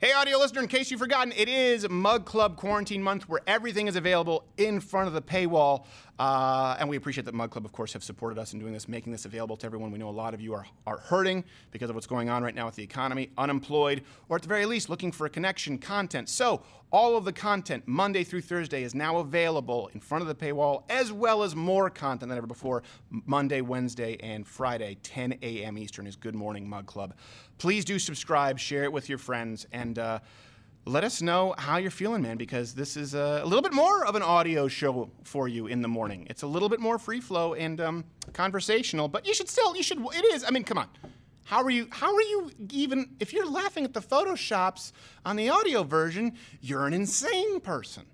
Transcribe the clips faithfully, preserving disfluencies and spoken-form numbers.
Hey, audio listener, in case you've forgotten, it is Mug Club Quarantine Month where everything is available in front of the paywall. Uh, and we appreciate that Mug Club, of course, have supported us in doing this, making this available to everyone. We know a lot of you are, are hurting because of what's going on right now with the economy, unemployed, or at the very least looking for a connection, content. So all of the content, Monday through Thursday, is now available in front of the paywall, as well as more content than ever before. Monday, Wednesday, and Friday, ten a.m. Eastern is Good Morning Mug Club. Please do subscribe, share it with your friends, and uh, let us know how you're feeling, man, because this is a, a little bit more of an audio show for you in the morning. It's a little bit more free flow and um, conversational, but you should still, you should, it is, I mean, come on. How are you, how are you even, if you're laughing at the Photoshops on the audio version, you're an insane person.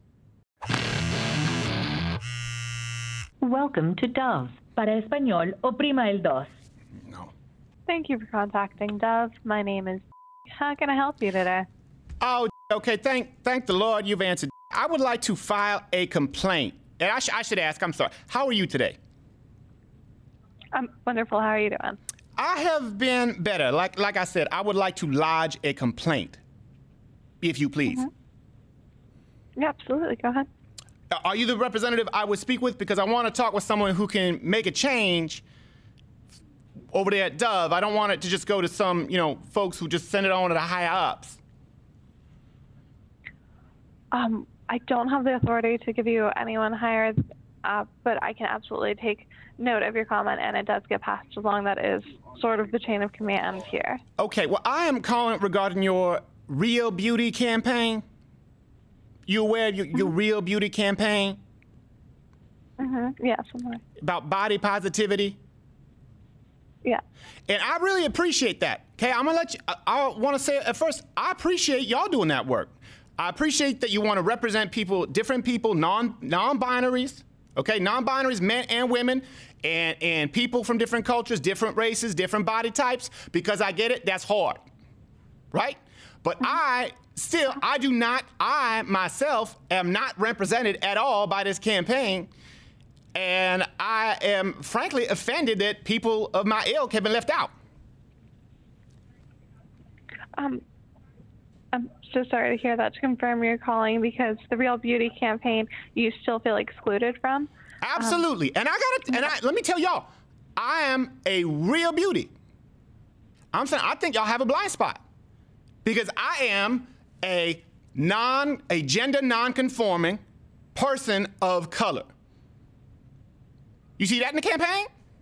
Welcome to Dove. Para español, oprima el dos. No. Thank you for contacting Dove. My name is. How can I help you today? Oh, okay. Thank, thank the Lord you've answered. I would like to file a complaint. And I, sh- I should ask, I'm sorry, how are you today? I'm wonderful. How are you doing? I have been better. Like, like I said, I would like to lodge a complaint, if you please. Mm-hmm. Yeah, absolutely. Go ahead. Are you the representative I would speak with? Because I want to talk with someone who can make a change over there at Dove. I don't want it to just go to some, you know, folks who just send it on to the higher ups. Um, I don't have the authority to give you anyone higher, uh, but I can absolutely take note of your comment, and it does get passed along. That is sort of the chain of command here. Okay, well, I am calling regarding your Real Beauty campaign. You aware of your, your Real Beauty campaign? Mm-hmm. Yes, I'm aware. About body positivity? Yeah. And I really appreciate that. Okay, I'm gonna let you, I, I want to say at first, I appreciate y'all doing that work. I appreciate that you want to represent people, different people, non, non-binaries, okay, non-binaries, men and women, and, and people from different cultures, different races, different body types, because I get it, that's hard, right? But I still, I do not, I myself am not represented at all by this campaign. And I am frankly offended that people of my ilk have been left out. Um, I'm so sorry to hear that. To confirm, you're calling because the Real Beauty campaign you still feel excluded from? Absolutely. Um, and I got to, and I, let me tell y'all, I am a real beauty. I'm saying, I think y'all have a blind spot because I am a non, a gender non-conforming person of color. You see that in the campaign?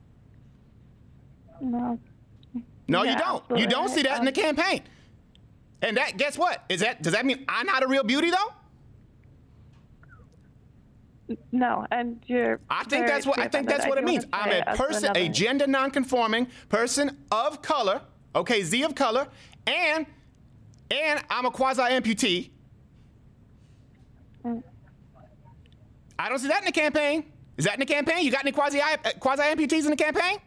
No. No, Yeah, you don't. absolutely. You don't see that in the campaign. And that, guess what? Is that, does that mean I'm not a real beauty though? No, and you're. I think that's what I think that's what it means. I'm a person, a gender non-conforming person of color. Okay, Z of color, and and I'm a quasi amputee. Mm. I don't see that in the campaign. Is that in the campaign? You got any quasi quasi amputees in the campaign?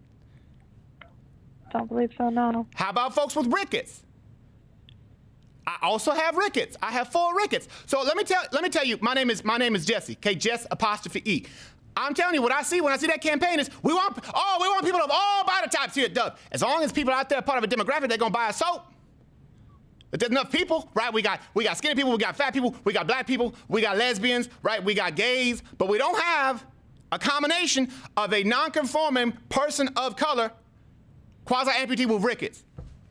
Don't believe so. No. How about folks with rickets? I also have rickets. I have four rickets. So let me tell let me tell you, my name is my name is Jesse. Okay, Jess apostrophe E. I'm telling you what I see when I see that campaign is we want oh we want people of all body types here at Dove. As long as people out there are part of a demographic, they're gonna buy a soap. If there's enough people, right? We got we got skinny people, we got fat people, we got black people, we got lesbians, right? We got gays, but we don't have a combination of a non-conforming person of color, quasi amputee with rickets.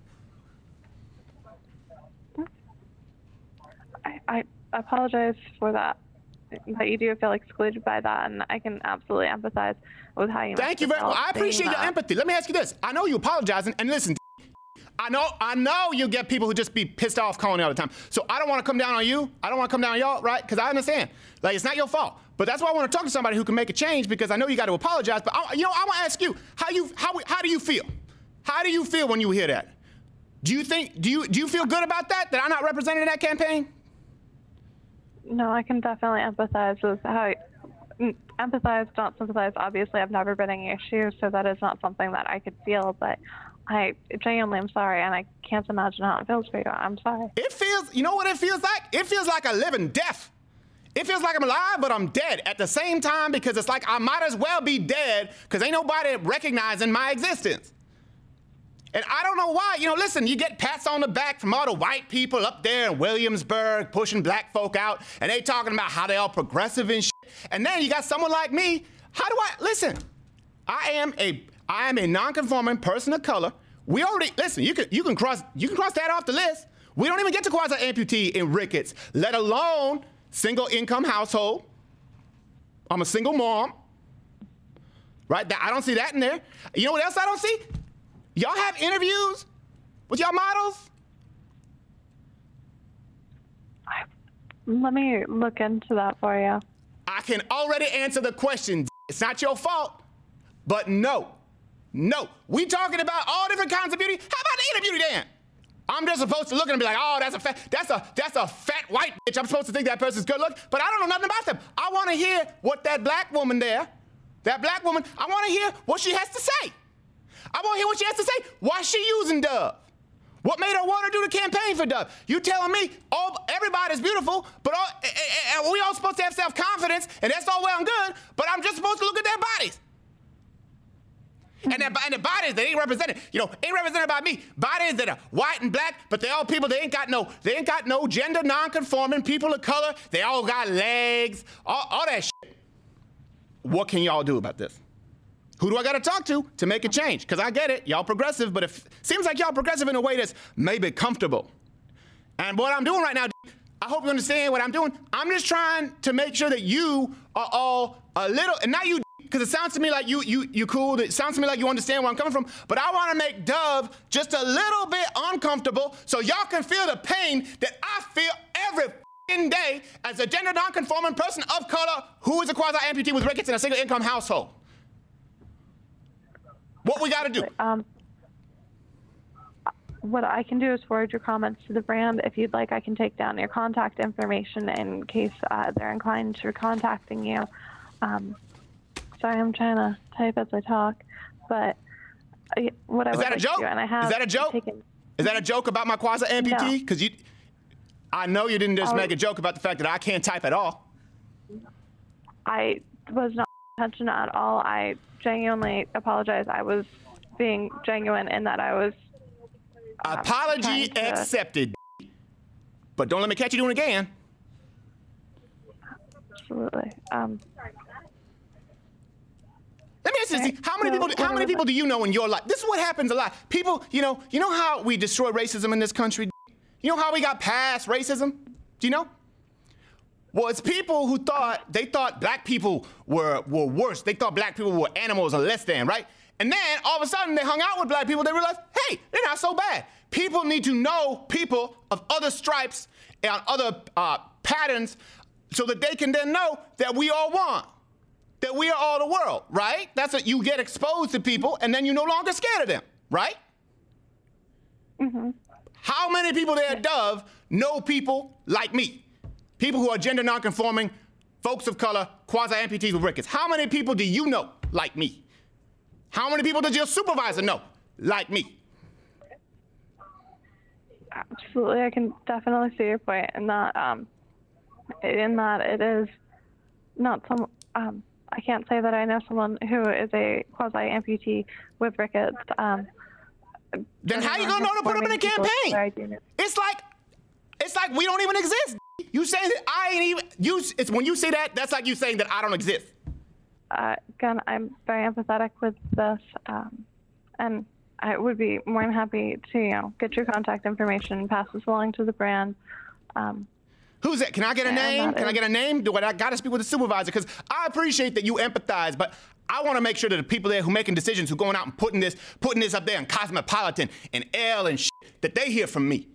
I, I apologize for that. That you do feel excluded by that, and I can absolutely empathize with how you. Thank you very much. I appreciate your empathy. Let me ask you this: I know you apologizing, and listen, I know, I know you get people who just be pissed off calling you all the time. So I don't want to come down on you. I don't want to come down on y'all, right? Because I understand, like it's not your fault. But that's why I want to talk to somebody who can make a change because I know you got to apologize. But I, you know, I want to ask you how you how how do you feel? How do you feel when you hear that? Do you think do you do you feel good about that? That I'm not represented in that campaign? No, I can definitely empathize with how. Empathize, don't sympathize. Obviously, I've never been in your shoes, so that is not something that I could feel. But I genuinely am sorry, and I can't imagine how it feels for you. I'm sorry. It feels, you know what it feels like? It feels like a living death. It feels like I'm alive, but I'm dead at the same time because it's like I might as well be dead because ain't nobody recognizing my existence. And I don't know why. You know, listen, you get pats on the back from all the white people up there in Williamsburg pushing black folk out, and they talking about how they all progressive and shit. And then you got someone like me. How do I, listen, I am a, I am a non-conforming person of color. We already, listen, you can, you can cross, you can cross that off the list. We don't even get to quasi-amputee and rickets, let alone single income household. I'm a single mom, right? I don't see that in there. You know what else I don't see? Y'all have interviews with y'all models? I, let me look into that for you. I can already answer the question. It's not your fault, but no, no. We talking about all different kinds of beauty. How about the inner beauty then? I'm just supposed to look at them and be like, oh, that's a fat, that's a, that's a fat white bitch. I'm supposed to think that person's good look, but I don't know nothing about them. I want to hear what that black woman there, that black woman, I want to hear what she has to say. I want to hear what she has to say. Why she using Dove? What made her want to do the campaign for Dove? You telling me all everybody's beautiful, but all, and, and we all supposed to have self-confidence, and that's all well and good, but I'm just supposed to look at their bodies. Mm-hmm. And, and the bodies that ain't represented, you know, ain't represented by me. Bodies that are white and black, but they all people, they ain't got no, they ain't got no gender non-conforming, people of color. They all got legs, all, all that shit. What can y'all do about this? Who do I got to talk to to make a change? Because I get it, y'all progressive, but it seems like y'all progressive in a way that's maybe comfortable. And what I'm doing right now, I hope you understand what I'm doing. I'm just trying to make sure that you are all a little, and not you, because it sounds to me like you you you cool. It sounds to me like you understand where I'm coming from. But I want to make Dove just a little bit uncomfortable so y'all can feel the pain that I feel every f***ing day as a gender non-conforming person of color who is a quasi-amputee with rickets in a single income household. What we got to do? Um, what I can do is forward your comments to the brand. If you'd like, I can take down your contact information in case uh, they're inclined to contacting you. Um, sorry, I'm trying to type as I talk, but I, what I is would that a like joke? to do, and I have is that a joke? Taken, is that a joke about my quasi-amputee? Because no. you, I know you didn't just I'll, make a joke about the fact that I can't type at all. I was not intentional at all. I genuinely apologize. I was being genuine in that I was um, apology to... accepted. But don't let me catch you doing it again. Absolutely. Um, let me ask you this. okay. How many so, people how many people do you know in your life? This is what happens a lot. People, you know, you know how we destroy racism in this country? You know how we got past racism? Do you know? Well, it's people who thought, they thought black people were, were worse. They thought black people were animals or less than, right? And then all of a sudden they hung out with black people. They realized, hey, they're not so bad. People need to know people of other stripes and other uh, patterns so that they can then know that we all want, that we are all the world, right? That's what you get exposed to people and then you're no longer scared of them, right? Mm-hmm. How many people there at Dove know people like me? People who are gender non-conforming, folks of color, quasi-amputees with rickets. How many people do you know like me? How many people does your supervisor know like me? Absolutely, I can definitely see your point in that. Um, in that it is not some. Um, I can't say that I know someone who is a quasi-amputee with rickets. Um, then how you gonna know to put them in a campaign? It's like, it's like we don't even exist. You saying that I ain't even, you, it's when you say that, that's like you saying that I don't exist. Uh, again, I'm very empathetic with this, um, and I would be more than happy to, you know, get your contact information, pass this along to the brand. Um, Who's that? Can I get a name? Can I get a name? Do I gotta speak with the supervisor? Because I appreciate that you empathize, but I want to make sure that the people there who making decisions, who going out and putting this, putting this up there in Cosmopolitan and Elle and shit, that they hear from me.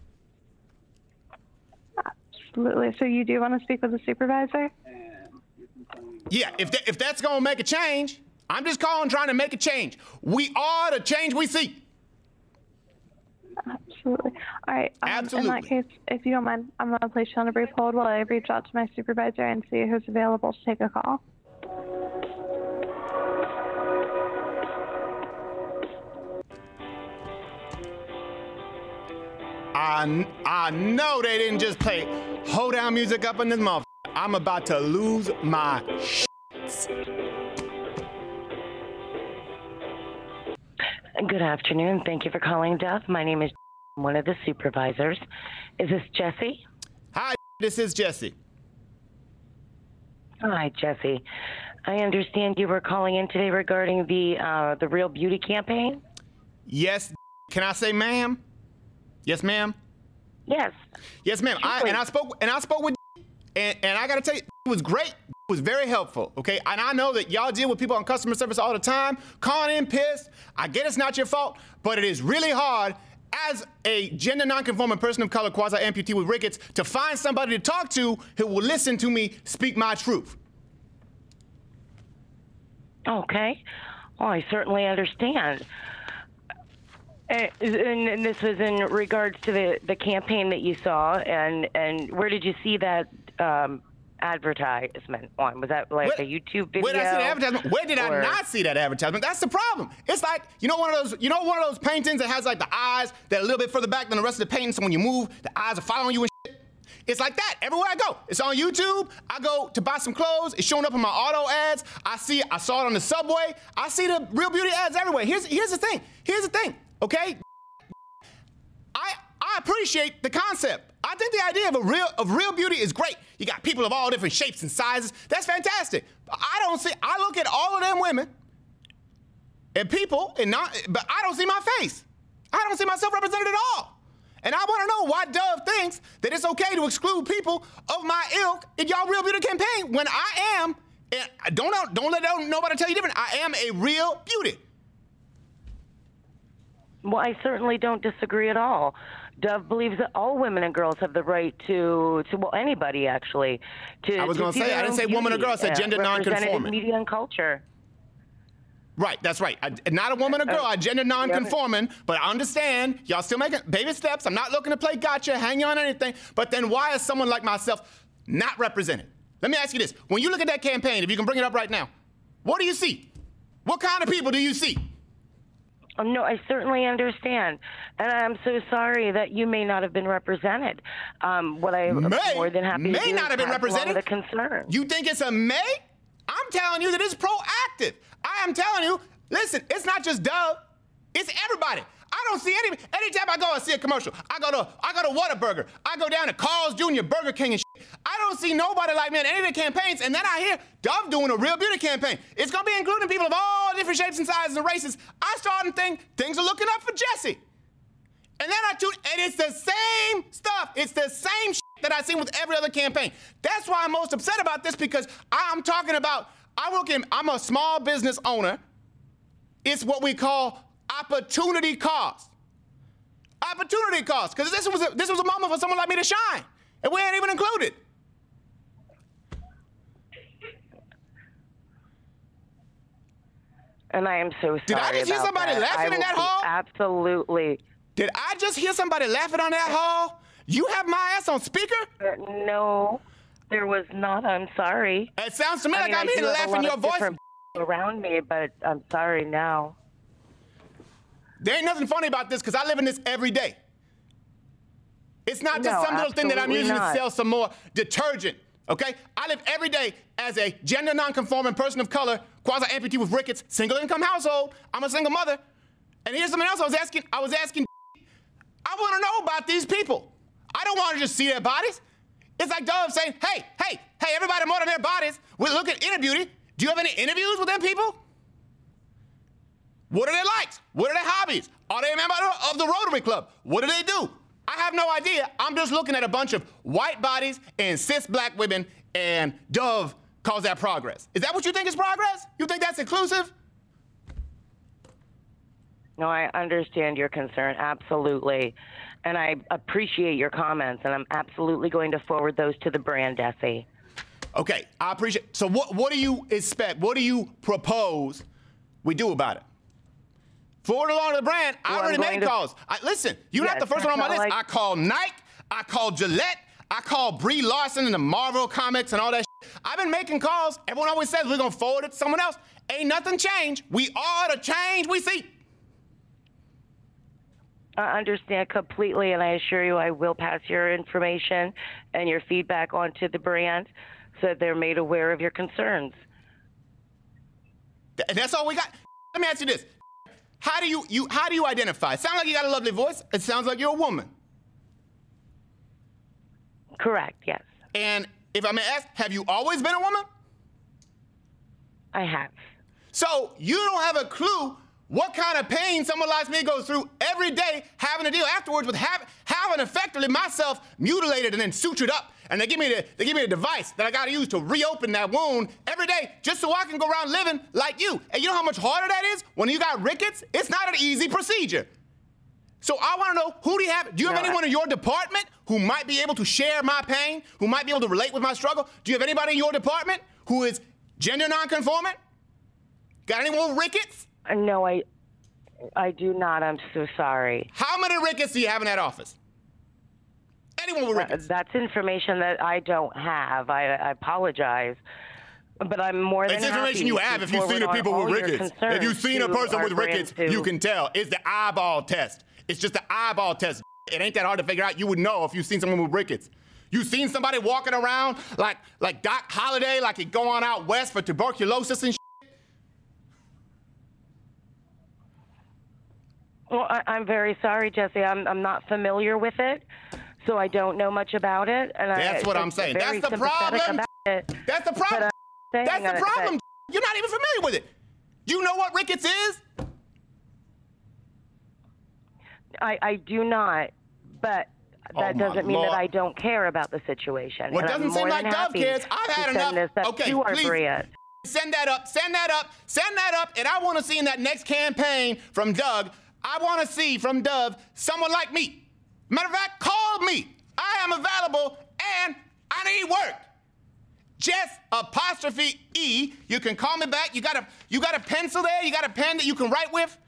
Absolutely. So you do want to speak with the supervisor? Yeah, if, that, if that's going to make a change, I'm just calling trying to make a change. We are the change we seek. Absolutely. All right. Um, Absolutely. In that case, if you don't mind, I'm going to place you on a brief hold while I reach out to my supervisor and see who's available to take a call. I, I know they didn't just play hold down music up in this motherfucker. I'm about to lose my shit. Good afternoon. Thank you for calling Dove. My name is one of the supervisors. Is this Jesse? Hi, this is Jesse. Hi, Jesse. I understand you were calling in today regarding the uh, the Real Beauty campaign? Yes. Can I say ma'am? Yes, ma'am. Yes. Yes, ma'am. I, and I spoke and I spoke with and, and I gotta tell you, it was great. It was very helpful. Okay. And I know that y'all deal with people on customer service all the time, calling in pissed. I get it's not your fault, but it is really hard as a gender nonconforming person of color, quasi amputee with rickets, to find somebody to talk to who will listen to me speak my truth. Okay. Well, I certainly understand. And, and this was in regards to the, the campaign that you saw, and, and where did you see that um, advertisement on? Was that like where, a YouTube video? Where did I see the advertisement? Where did or? I not see that advertisement? That's the problem. It's like, you know one of those, you know one of those paintings that has like the eyes that are a little bit further back than the rest of the painting, so when you move, the eyes are following you and shit? It's like that everywhere I go. It's on YouTube. I go to buy some clothes. It's showing up in my auto ads. I see, I saw it on the subway. I see the Real Beauty ads everywhere. Here's, here's the thing. Here's the thing. Okay, I I appreciate the concept. I think the idea of a real of Real Beauty is great. You got people of all different shapes and sizes. That's fantastic. But I don't see. I look at all of them women and people, and not. But I don't see my face. I don't see myself represented at all. And I want to know why Dove thinks that it's okay to exclude people of my ilk in y'all Real Beauty campaign when I am. And don't don't let nobody tell you different. I am a Real Beauty. Well, I certainly don't disagree at all. Dove believes that all women and girls have the right to, to well, anybody actually. To, I was going to say, I didn't say woman or girl, I said gender nonconforming. Media and culture. Right, that's right. I, not a woman or girl, I gender nonconforming, but I understand y'all still making baby steps. I'm not looking to play gotcha, hang you on anything. But then why is someone like myself not represented? Let me ask you this. When you look at that campaign, if you can bring it up right now, what do you see? What kind of people do you see? Um, no, I certainly understand, and I'm so sorry that you may not have been represented. Um, what I'm may, more than happy may to do not have been represented. The concern. You think it's a may? I'm telling you that it's proactive. I am telling you, listen, it's not just Dove, it's everybody. I don't see any. Anytime I go and see a commercial, I go to I go to Whataburger, I go down to Carl's Junior, Burger King, and shit. I don't see nobody like me in any of the campaigns. And then I hear Dove doing a Real Beauty campaign. It's gonna be including people of all different shapes and sizes and races. I started to think things are looking up for Jesse. And then I tune, and it's the same stuff. It's the same shit that I've seen with every other campaign. That's why I'm most upset about this, because I'm talking about. I work in. I'm a small business owner. It's what we call opportunity cost. Opportunity cost, because this was a, this was a moment for someone like me to shine, and we ain't even included. And I am so sorry. Did I just hear somebody that. laughing in that hall? Absolutely. Did I just hear somebody laughing on that hall? You have my ass on speaker? Uh, no, there was not. I'm sorry. It sounds to me I like mean, I'm I hearing laughing your voice around me, but I'm sorry now. There ain't nothing funny about this, because I live in this every day. It's not just no, some little thing that I'm using not. to sell some more detergent, okay? I live every day as a gender nonconforming person of color, quasi-amputee with rickets, single income household. I'm a single mother. And here's something else I was asking. I was asking, I want to know about these people. I don't want to just see their bodies. It's like Dove saying, hey, hey, hey, everybody more than their bodies. We look at Inner Beauty. Do you have any interviews with them people? What are their likes? What are their hobbies? Are they a member of the Rotary Club? What do they do? I have no idea. I'm just looking at a bunch of white bodies and cis black women, and Dove calls that progress. Is that what you think is progress? You think that's inclusive? No, I understand your concern, absolutely. And I appreciate your comments, and I'm absolutely going to forward those to the brand, Jesse. Okay, I appreciate. So what, what do you expect? What do you propose we do about it? Forward along to the brand, I well, already made to... calls. I, listen, you're yes, not the first one on my list. Like... I called Nike, I called Gillette, I called Brie Larson and the Marvel comics and all that shit. I've been making calls. Everyone always says we're gonna forward it to someone else. Ain't nothing changed. We are the change we see. I understand completely, and I assure you I will pass your information and your feedback on to the brand so that they're made aware of your concerns. And that's all we got. Let me ask you this. How do you, you how do you identify? It sounds like you got a lovely voice. It sounds like you're a woman. Correct, yes. And if I may ask, have you always been a woman? I have. So you don't have a clue what kind of pain someone like me goes through every day having to deal afterwards with have, having effectively myself mutilated and then sutured up. And they give me the, they give me a device that I got to use to reopen that wound every day just so I can go around living like you. And you know how much harder that is when you got rickets? It's not an easy procedure. So I want to know, who do you have? Do you have No, anyone in your department who might be able to share my pain, who might be able to relate with my struggle? Do you have anybody in your department who is gender nonconforming? Got anyone with rickets? Uh, No, I, I do not. I'm so sorry. How many rickets do you have in that office? Anyone with Uh, rickets? that's information that I don't have. I, I apologize. But I'm more than It's information happy you to have if you've seen forward a on people all with your rickets. If concerns you've seen a to person our with rickets, brand you to- can tell. It's the eyeball test. It's just the eyeball test. It ain't that hard to figure out. You would know if you've seen someone with rickets. You've seen somebody walking around like like Doc Holliday, like he going out west for tuberculosis and shit. Well, I, I'm very sorry, Jesse. I'm I'm not familiar with it, so I don't know much about it. And That's I, what I'm saying. very That's the sympathetic problem. about it. That's the But problem. I'm saying That's the that- problem. You're not even familiar with it. You know what rickets is? I, I do not, but Oh, that my doesn't mean Lord. that I don't care about the situation. Well, it And doesn't I'm seem more like than Dove happy cares. I've to had send enough. This up Okay, to our please. brand. Send that up, send that up, send that up, and I want to see in that next campaign from Doug, I want to see from Dove someone like me. Matter of fact, call me. I am available and I need work. Jess apostrophe E. You can call me back. You got a you got a pencil there? You got a pen that you can write with?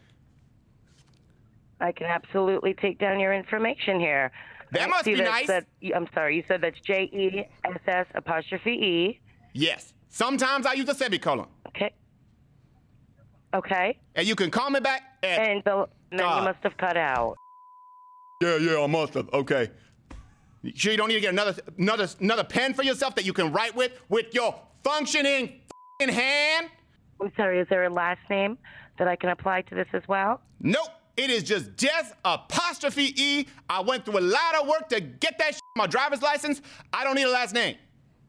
I can absolutely take down your information here. That I must see be that's- nice. That, I'm sorry, you said that's J E S S apostrophe E. Yes. Sometimes I use a semicolon. Okay. Okay. And you can call me back at And the, then God. you must have cut out. Yeah, yeah, I must have. Okay. You sure you don't need to get another another another pen for yourself that you can write with with your functioning f***ing hand? I'm sorry, is there a last name that I can apply to this as well? Nope. It is just Jess apostrophe E. I went through a lot of work to get that shit on my driver's license. I don't need a last name.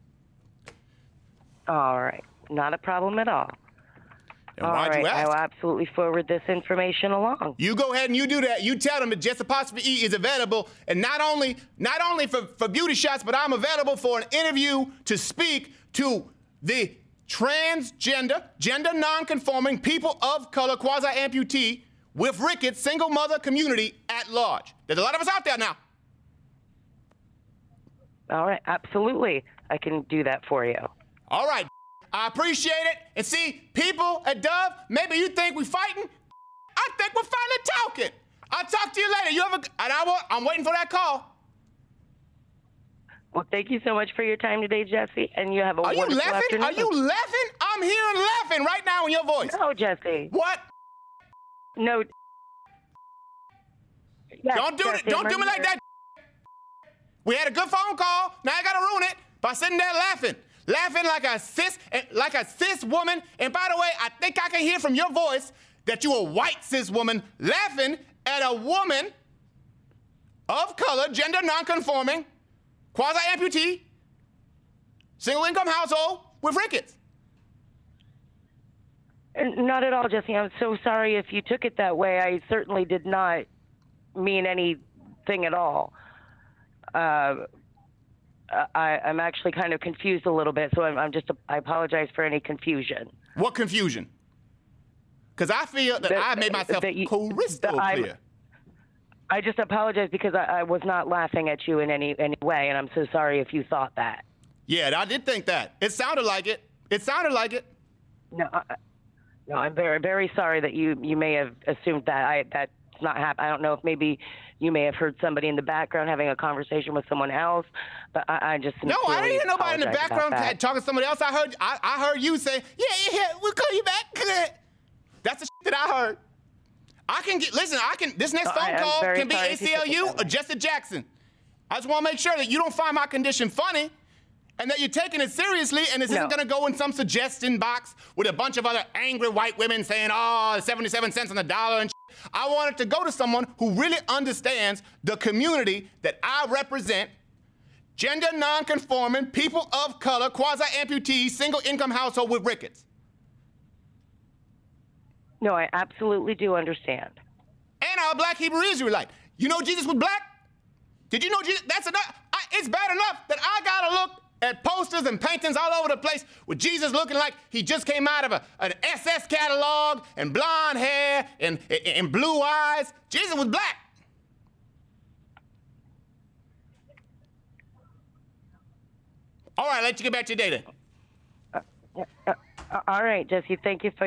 All right. Not a problem at all. And All why'd right. you I ask? will absolutely forward this information along. You go ahead and you do that. You tell them that Jess apostrophe E is available, and not only not only for, for beauty shots, but I'm available for an interview to speak to the transgender, gender non-conforming people of color, quasi-amputee with rickets, single mother community at large. There's a lot of us out there now. All right. Absolutely. I can do that for you. All right, I appreciate it. And see, people at Dove, maybe you think we fighting. I think we're finally talking. I'll talk to you later. You have a, and I want, I'm waiting for that call. Well, thank you so much for your time today, Jesse, and you have a Are you wonderful laughing? afternoon. Are you laughing? I'm hearing laughing right now in your voice. No, Jesse. What? No. Yes, Don't do Jesse, it. Don't I'm do me like here. that. We had a good phone call. Now I gotta ruin it by sitting there laughing. Laughing like a cis, like a cis woman. And by the way, I think I can hear from your voice that you're a white cis woman laughing at a woman of color, gender non-conforming, quasi-amputee, single-income household with rickets. And Not at all, Jesse. I'm so sorry if you took it that way. I certainly did not mean anything at all. Uh, I, I'm actually kind of confused a little bit, so I'm, I'm just, I apologize for any confusion. What confusion? Because I feel that, That- I made myself that you- crystal that I'm- clear. I just apologize because I, I was not laughing at you in any, any way, and I'm so sorry if you thought that. Yeah, I did think that. It sounded like it. It sounded like it. No, I, no, I'm very, very sorry that you, you may have assumed that. I, that's not happening. I don't know if maybe you may have heard somebody in the background having a conversation with someone else, but I, I just No, I didn't hear nobody in the apologize about background that. talking to somebody else. I heard I, I heard you say, yeah, yeah, yeah, we'll call you back. That's the shit that I heard. I can get, listen, I can, this next No, phone I- I'm call very can be sorry A if you C L U took it that or way. Jesse Jackson. I just want to make sure that you don't find my condition funny And that you're taking it seriously, and this No. isn't going to go in some suggestion box with a bunch of other angry white women saying, oh, seventy-seven cents on the dollar and shit. I want it to go to someone who really understands the community that I represent, gender non-conforming, people of color, quasi-amputees, single-income household with rickets. No, I absolutely do understand. And I'm a black Hebrew Israelite. You know Jesus was black? Did you know Jesus? That's enough. I, it's bad enough that I gotta look at posters and paintings all over the place with Jesus looking like he just came out of a, an S S catalog and blonde hair and, and, and blue eyes. Jesus was black. All right, I'll let you get back to your day then. Uh, uh, all right, Jesse, thank you for...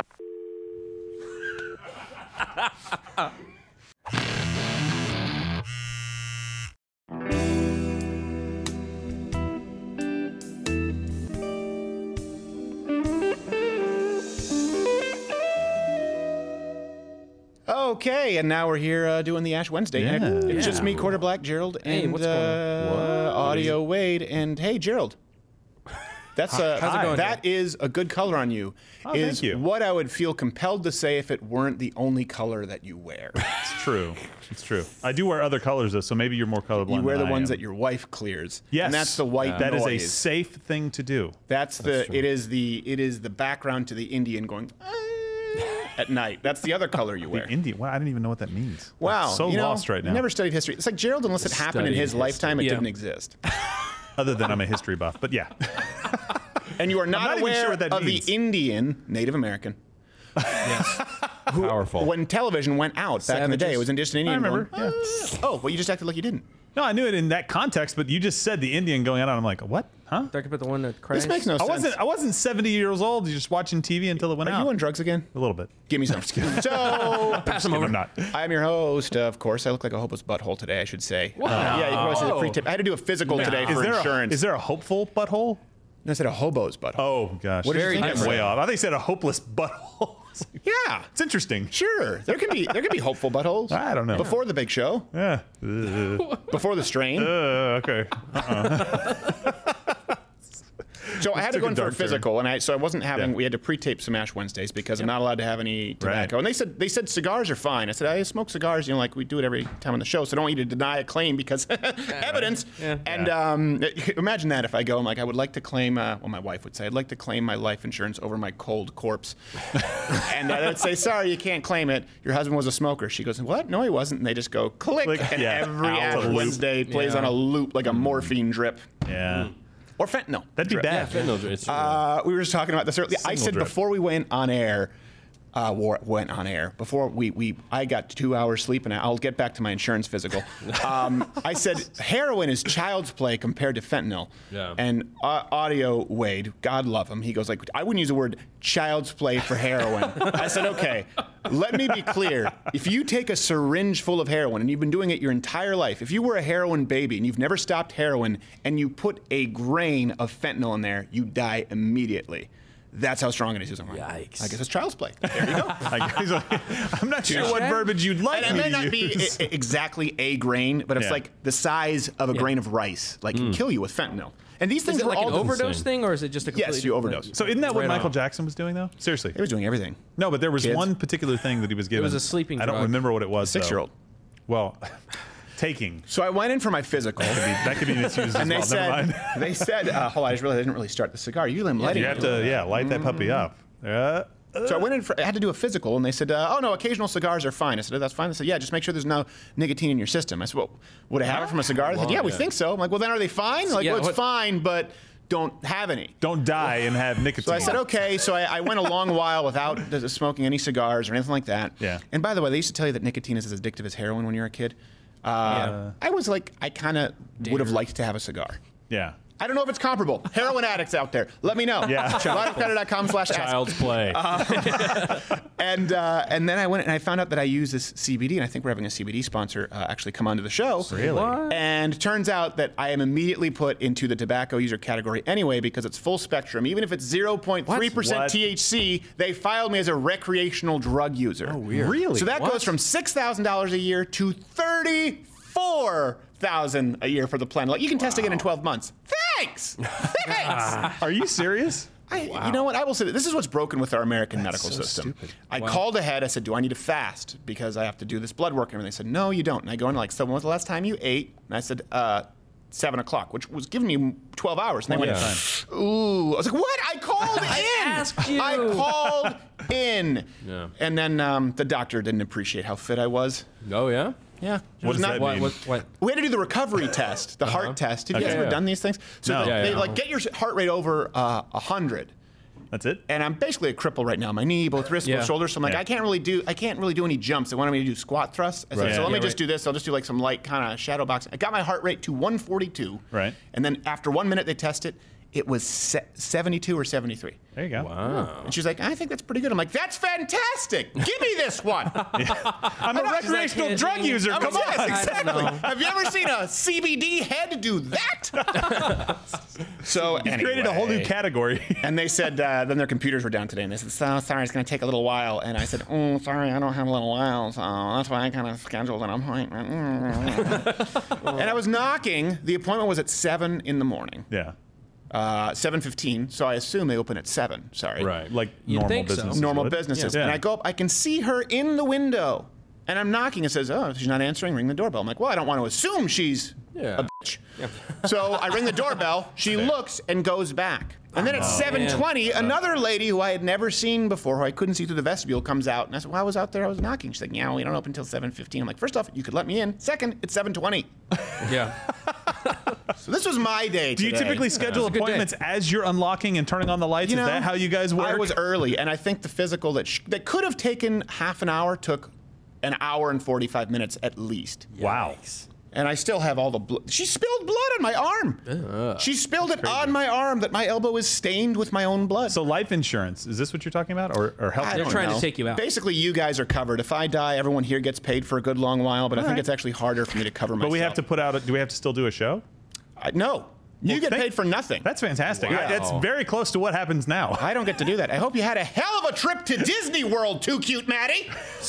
Okay, and now we're here uh, doing the Ash Wednesday. Yeah. And it's Yeah. just me, Quarter Black, Gerald, Hey, and what's going on? uh, Audio Wade. And hey, Gerald. That's uh, How's it going, that is a good color on you. Oh, is thank you. what I would feel compelled to say if it weren't the only color that you wear. It's true. It's true. I do wear other colors though, so maybe you're more colorblind. You wear the than I ones am. that your wife clears. Yes, and that's the white That is noise. a safe thing to do. That's the. It is the. It is the background to the Indian going "Ah," at night. That's the other color you wear. The Indian. Well, I don't even know what that means. Wow, I'm so you know, lost right now. Never studied history. It's like Gerald, unless it happened in Studied his history. lifetime, it Yeah. didn't exist. Other than I'm a history buff, but yeah. And you are not, not even aware sure what that of means. the Indian Native American. Who, Powerful. When television went out back in the day, Savages. it was an distant Indian. I remember. going, "Ah." Oh, well, you just acted like you didn't. No, I knew it in that context, but you just said the Indian going out. I'm like, what? Huh? Talking about the one that crashed. This makes no I sense. wasn't. I wasn't seventy years old. You're just watching T V until it went Are out. you on drugs again? A little bit. Give me some. So, Pass him No, over. I'm not. I'm your host, of course. I look like a hopeless butthole today, I should say. Wow. yeah, you probably see the pre-tip. I had to do a physical today Is for there insurance. a, is there a hopeful butthole? No, I said a hobo's butthole. Oh gosh. What did you Very think? I'm I said? way off. I think you said a hopeless butthole. It's like- Yeah. It's interesting. Sure. There can be there can be hopeful buttholes. I don't know. Before the big show. Yeah. Uh, Before the strain. okay. So I had to took go a in for a dark turn. physical, and I so I wasn't having. Yeah. We had to pre-tape some Ash Wednesdays because I'm not allowed to have any tobacco. Right. And they said they said cigars are fine. I said I smoke cigars, you know, like we do it every time on the show. So I don't want you to deny a claim because evidence. Yeah. And um, imagine that if I go, I'm like, I would like to claim. Uh, well, my wife would say, I'd like to claim my life insurance over my cold corpse. And I'd say, sorry, you can't claim it. Your husband was a smoker. She goes, what? No, he wasn't. And they just go click, Click, and yeah. every Out. Ash Loop. Wednesday plays Yeah. on a loop like a morphine drip Yeah. or fentanyl. That'd be drip. Yeah, bad. fentanyl. It's true. Uh, we were just talking about this earlier. I Single said drip. before we went on air, uh, war, went on air before we, we I got two hours sleep, and I'll get back to my insurance physical. Um, I said heroin is child's play compared to fentanyl. Yeah. And uh, Audio Wade, God love him, he goes like, I wouldn't use the word child's play for heroin. I said, okay, let me be clear. If you take a syringe full of heroin and you've been doing it your entire life, if you were a heroin baby and you've never stopped heroin and you put a grain of fentanyl in there, you die immediately. That's how strong it is. I'm like, Yikes. I guess it's child's play. There you go. I guess I- I'm not sure what verbiage you'd like And it me may to not be use. i- i- exactly a grain, but it's Yeah. like the size of a grain of rice, like can kill you with fentanyl. And these things Is it were like all an overdose insane. thing, or is it just a completely Yes, you different- overdose. So isn't that what Right Michael on. Jackson was doing though? Seriously. He was doing everything. No, but there was Kids. one particular thing that he was given. was a sleeping I don't drug. remember what it was. though. Six-year-old. Well, taking. So I went in for my physical. That could be misused as And they well. Never said, mind. they said, uh, hold on, I just realized I didn't really start the cigar. Usually I'm lighting You it. have to, yeah, light that puppy up. Uh, So I went in for, I had to do a physical, and they said, uh, oh, no, occasional cigars are fine. I said, oh, that's fine. They said, yeah, just make sure there's no nicotine in your system. I said, well, would I have it from a cigar? They said, yeah, we yeah. think so. I'm like, well, then are they fine? They're like, Yeah, well, it's what- fine, but don't have any. don't die and have nicotine. So I said, okay. So I, I went a long while without th- smoking any cigars or anything like that. Yeah. And by the way, they used to tell you that nicotine is as addictive as heroin when you're a kid. Uh, I was like, I kind of would have liked to have a cigar. Yeah. I don't know if it's comparable. Heroin addicts out there, let me know. Yeah. Livecutter.com slash ask. Child's play. And uh, and then I went and I found out that I use this C B D, and I think we're having a C B D sponsor uh, actually come onto the show. Really? What? And turns out that I am immediately put into the tobacco user category anyway because it's full spectrum. Even if it's zero point three percent What? T H C, they filed me as a recreational drug user. Oh, weird. Really? So that What? goes from six thousand dollars a year to thirty-four thousand dollars a year for the plan. Like you can test again in twelve months. thanks. Thanks. Are you serious? I, You know what? I will say that this is what's broken with our American medical so system. stupid. I Wow. called ahead. I said, do I need to fast because I have to do this blood work? And they said, no, you don't. And I go in like, so when was the last time you ate? And I said, uh, seven o'clock, which was giving me twelve hours. And they went, Yeah. ooh. I was like, what? I called in. asked you. I called in. Yeah. And then um, the doctor didn't appreciate how fit I was. Oh yeah. Yeah. It What was does not- that What? mean? What? What? We had to do the recovery test, the heart test. Have you guys Okay. ever Yeah. done these things? So No. they, Yeah, they yeah. like get your heart rate over uh, one hundred. That's it? And I'm basically a cripple right now. My knee, both wrists, Yeah. both shoulders. So I'm like, Yeah. I can't really do, I can't really do any jumps. They wanted me to do squat thrusts. I said, Right. so let Yeah, me just right. do this. I'll just do like some light kind of shadow boxing. I got my heart rate to one forty-two. Right. And then after one minute they test it, it was se- seventy-two or seventy-three. There you go. Wow. And she's like, I think that's pretty good. I'm like, that's fantastic. Give me this one. I'm a recreational like drug hitting- user. I'm Come yes, on. exactly. know. Have you ever seen a C B D head do that? so You've created a whole new anyway. category. And they said, uh, then their computers were down today, and they said, so sorry, it's going to take a little while. And I said, oh, sorry, I don't have a little while, so that's why I kind of scheduled an appointment. And I was knocking. The appointment was at seven in the morning, yeah. uh, seven fifteen, so I assume they open at seven, sorry. Right. Like You'd normal think so. business. Normal businesses. Yeah. And I go up, I can see her in the window. And I'm knocking. It says, oh, she's not answering. Ring the doorbell. I'm like, well, I don't want to assume she's Yeah. a bitch. So I ring the doorbell. She looks and goes back. And then at seven twenty, another lady who I had never seen before, who I couldn't see through the vestibule, comes out. And I said, well, I was out there. I was knocking. She's like, yeah, we don't open until seven fifteen. I'm like, first off, you could let me in. Second, it's seven twenty. Yeah. So this was my day Do you today. typically schedule It's a good day. appointments as you're unlocking and turning on the lights? You know, Is that how you guys work? I was early, and I think the physical that, sh- that could have taken half an hour took an hour and forty-five minutes at least. Wow. And I still have all the blood. She spilled blood on my arm. She spilled it on my arm that my elbow is stained with my own blood. So life insurance, is this what you're talking about? Or, or health I They're don't trying to know. take you out. Basically, you guys are covered. If I die, everyone here gets paid for a good long while, but I think right. it's actually harder for me to cover myself. But we have to put out, a, do we have to still do a show? I, no. You Well, get thank- paid for nothing. That's fantastic. Wow. I- That's very close to what happens now. I don't get to do that. I hope you had a hell of a trip to Disney World, too cute, Maddie.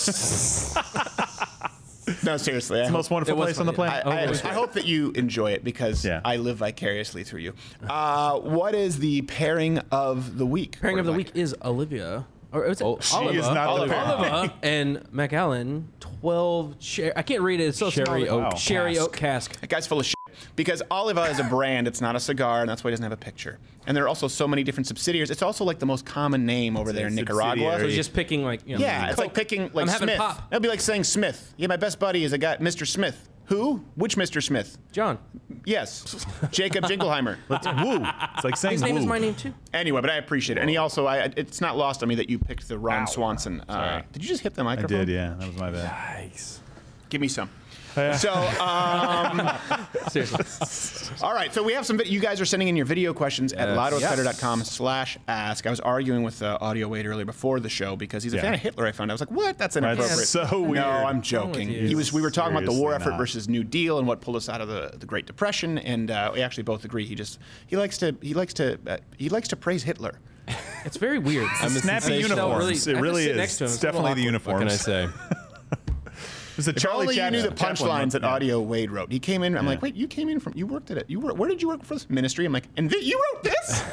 No, seriously. I It's the hope- most wonderful It was place on the funny. planet. I, I, Oh, it was I hope that you enjoy it because Yeah. I live vicariously through you. Uh, what is the pairing of the week? Pairing of the Quarterback? week is Olivia. Or is it Oh, she Oliva? is not the Oliva. pairing. Oliva and McAllen. Twelve. Sher- I can't read it. It's so Sherry small. Oak Sherry cask. Oak cask. That guy's full of shit. Because Oliva is a brand, it's not a cigar, and that's why he doesn't have a picture. And there are also so many different subsidiaries. It's also like the most common name over there in Nicaragua. So subsidiary. he's just picking like you know. Yeah, it's like picking like I'm having Smith. pop. That'd be like saying Smith. Yeah, my best buddy is a guy, Mister Smith. Who? Which Mister Smith? John. Yes, Jacob Jingleheimer. Let's woo. It's like saying His name woo. is my name too. Anyway, but I appreciate it. And he also, I, it's not lost on me that you picked the Ron Swanson. Uh, did you just hit the I microphone? did, yeah. That was my bad. Nice. Give me some. So, um, Seriously. all right. So we have some. vid- You guys are sending in your video questions at Yes. loudoutfighter dot com slash ask. I was arguing with uh, Audio Wade earlier before the show because he's a Yeah. fan of Hitler. I found. I was like, what? That's That's inappropriate. so weird. No, I'm with joking. you? He was. We were talking about the war Seriously effort not. versus New Deal and what pulled us out of the, the Great Depression, and uh, we actually both agree. He just he likes to he likes to uh, he likes to praise Hitler. It's very weird. I'm a Snappy sensational- uniforms. Really- I it have to really sit is. next to him. It's It's a little definitely the awkward. What uniforms. can I say? It's a If Charlie only you knew the Chaplin- Chaplin punchlines that yeah. Audio Wade wrote. He came in. I'm like, wait, you came in from? You worked at it. You were. Where did you work for this ministry? I'm like, and th- you wrote this?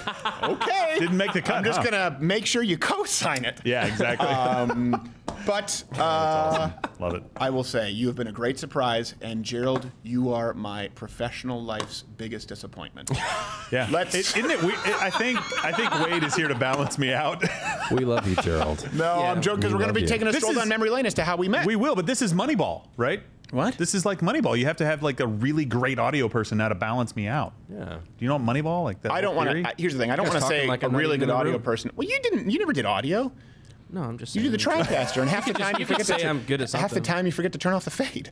Okay. Didn't make the cut, I'm just huh? gonna make sure you co-sign it. Yeah, exactly. Um, but uh, Love it. I will say you have been a great surprise, and Gerald, you are my professional life's biggest disappointment. Yeah. Let's- It, isn't it? We, it, I think I think Wade is here to balance me out. We love you, Gerald. No, I'm joking because we we're going to love be you. taking a This stroll is- down memory lane as to how we met. We will, but this is Moneyball, right? What? This is like Moneyball. You have to have like a really great audio person now to balance me out. Yeah. Do you know what Moneyball? Like that? I don't whole want theory? to. Here's the thing. I don't You want guys to say talking like a I'm not really even good in the audio room. person. Well, you didn't. You never did audio. No, I'm just. You do the saying. TriCaster, and half the could time just- you you could forget to. say I'm good at Half the something. time you forget to turn off the fade.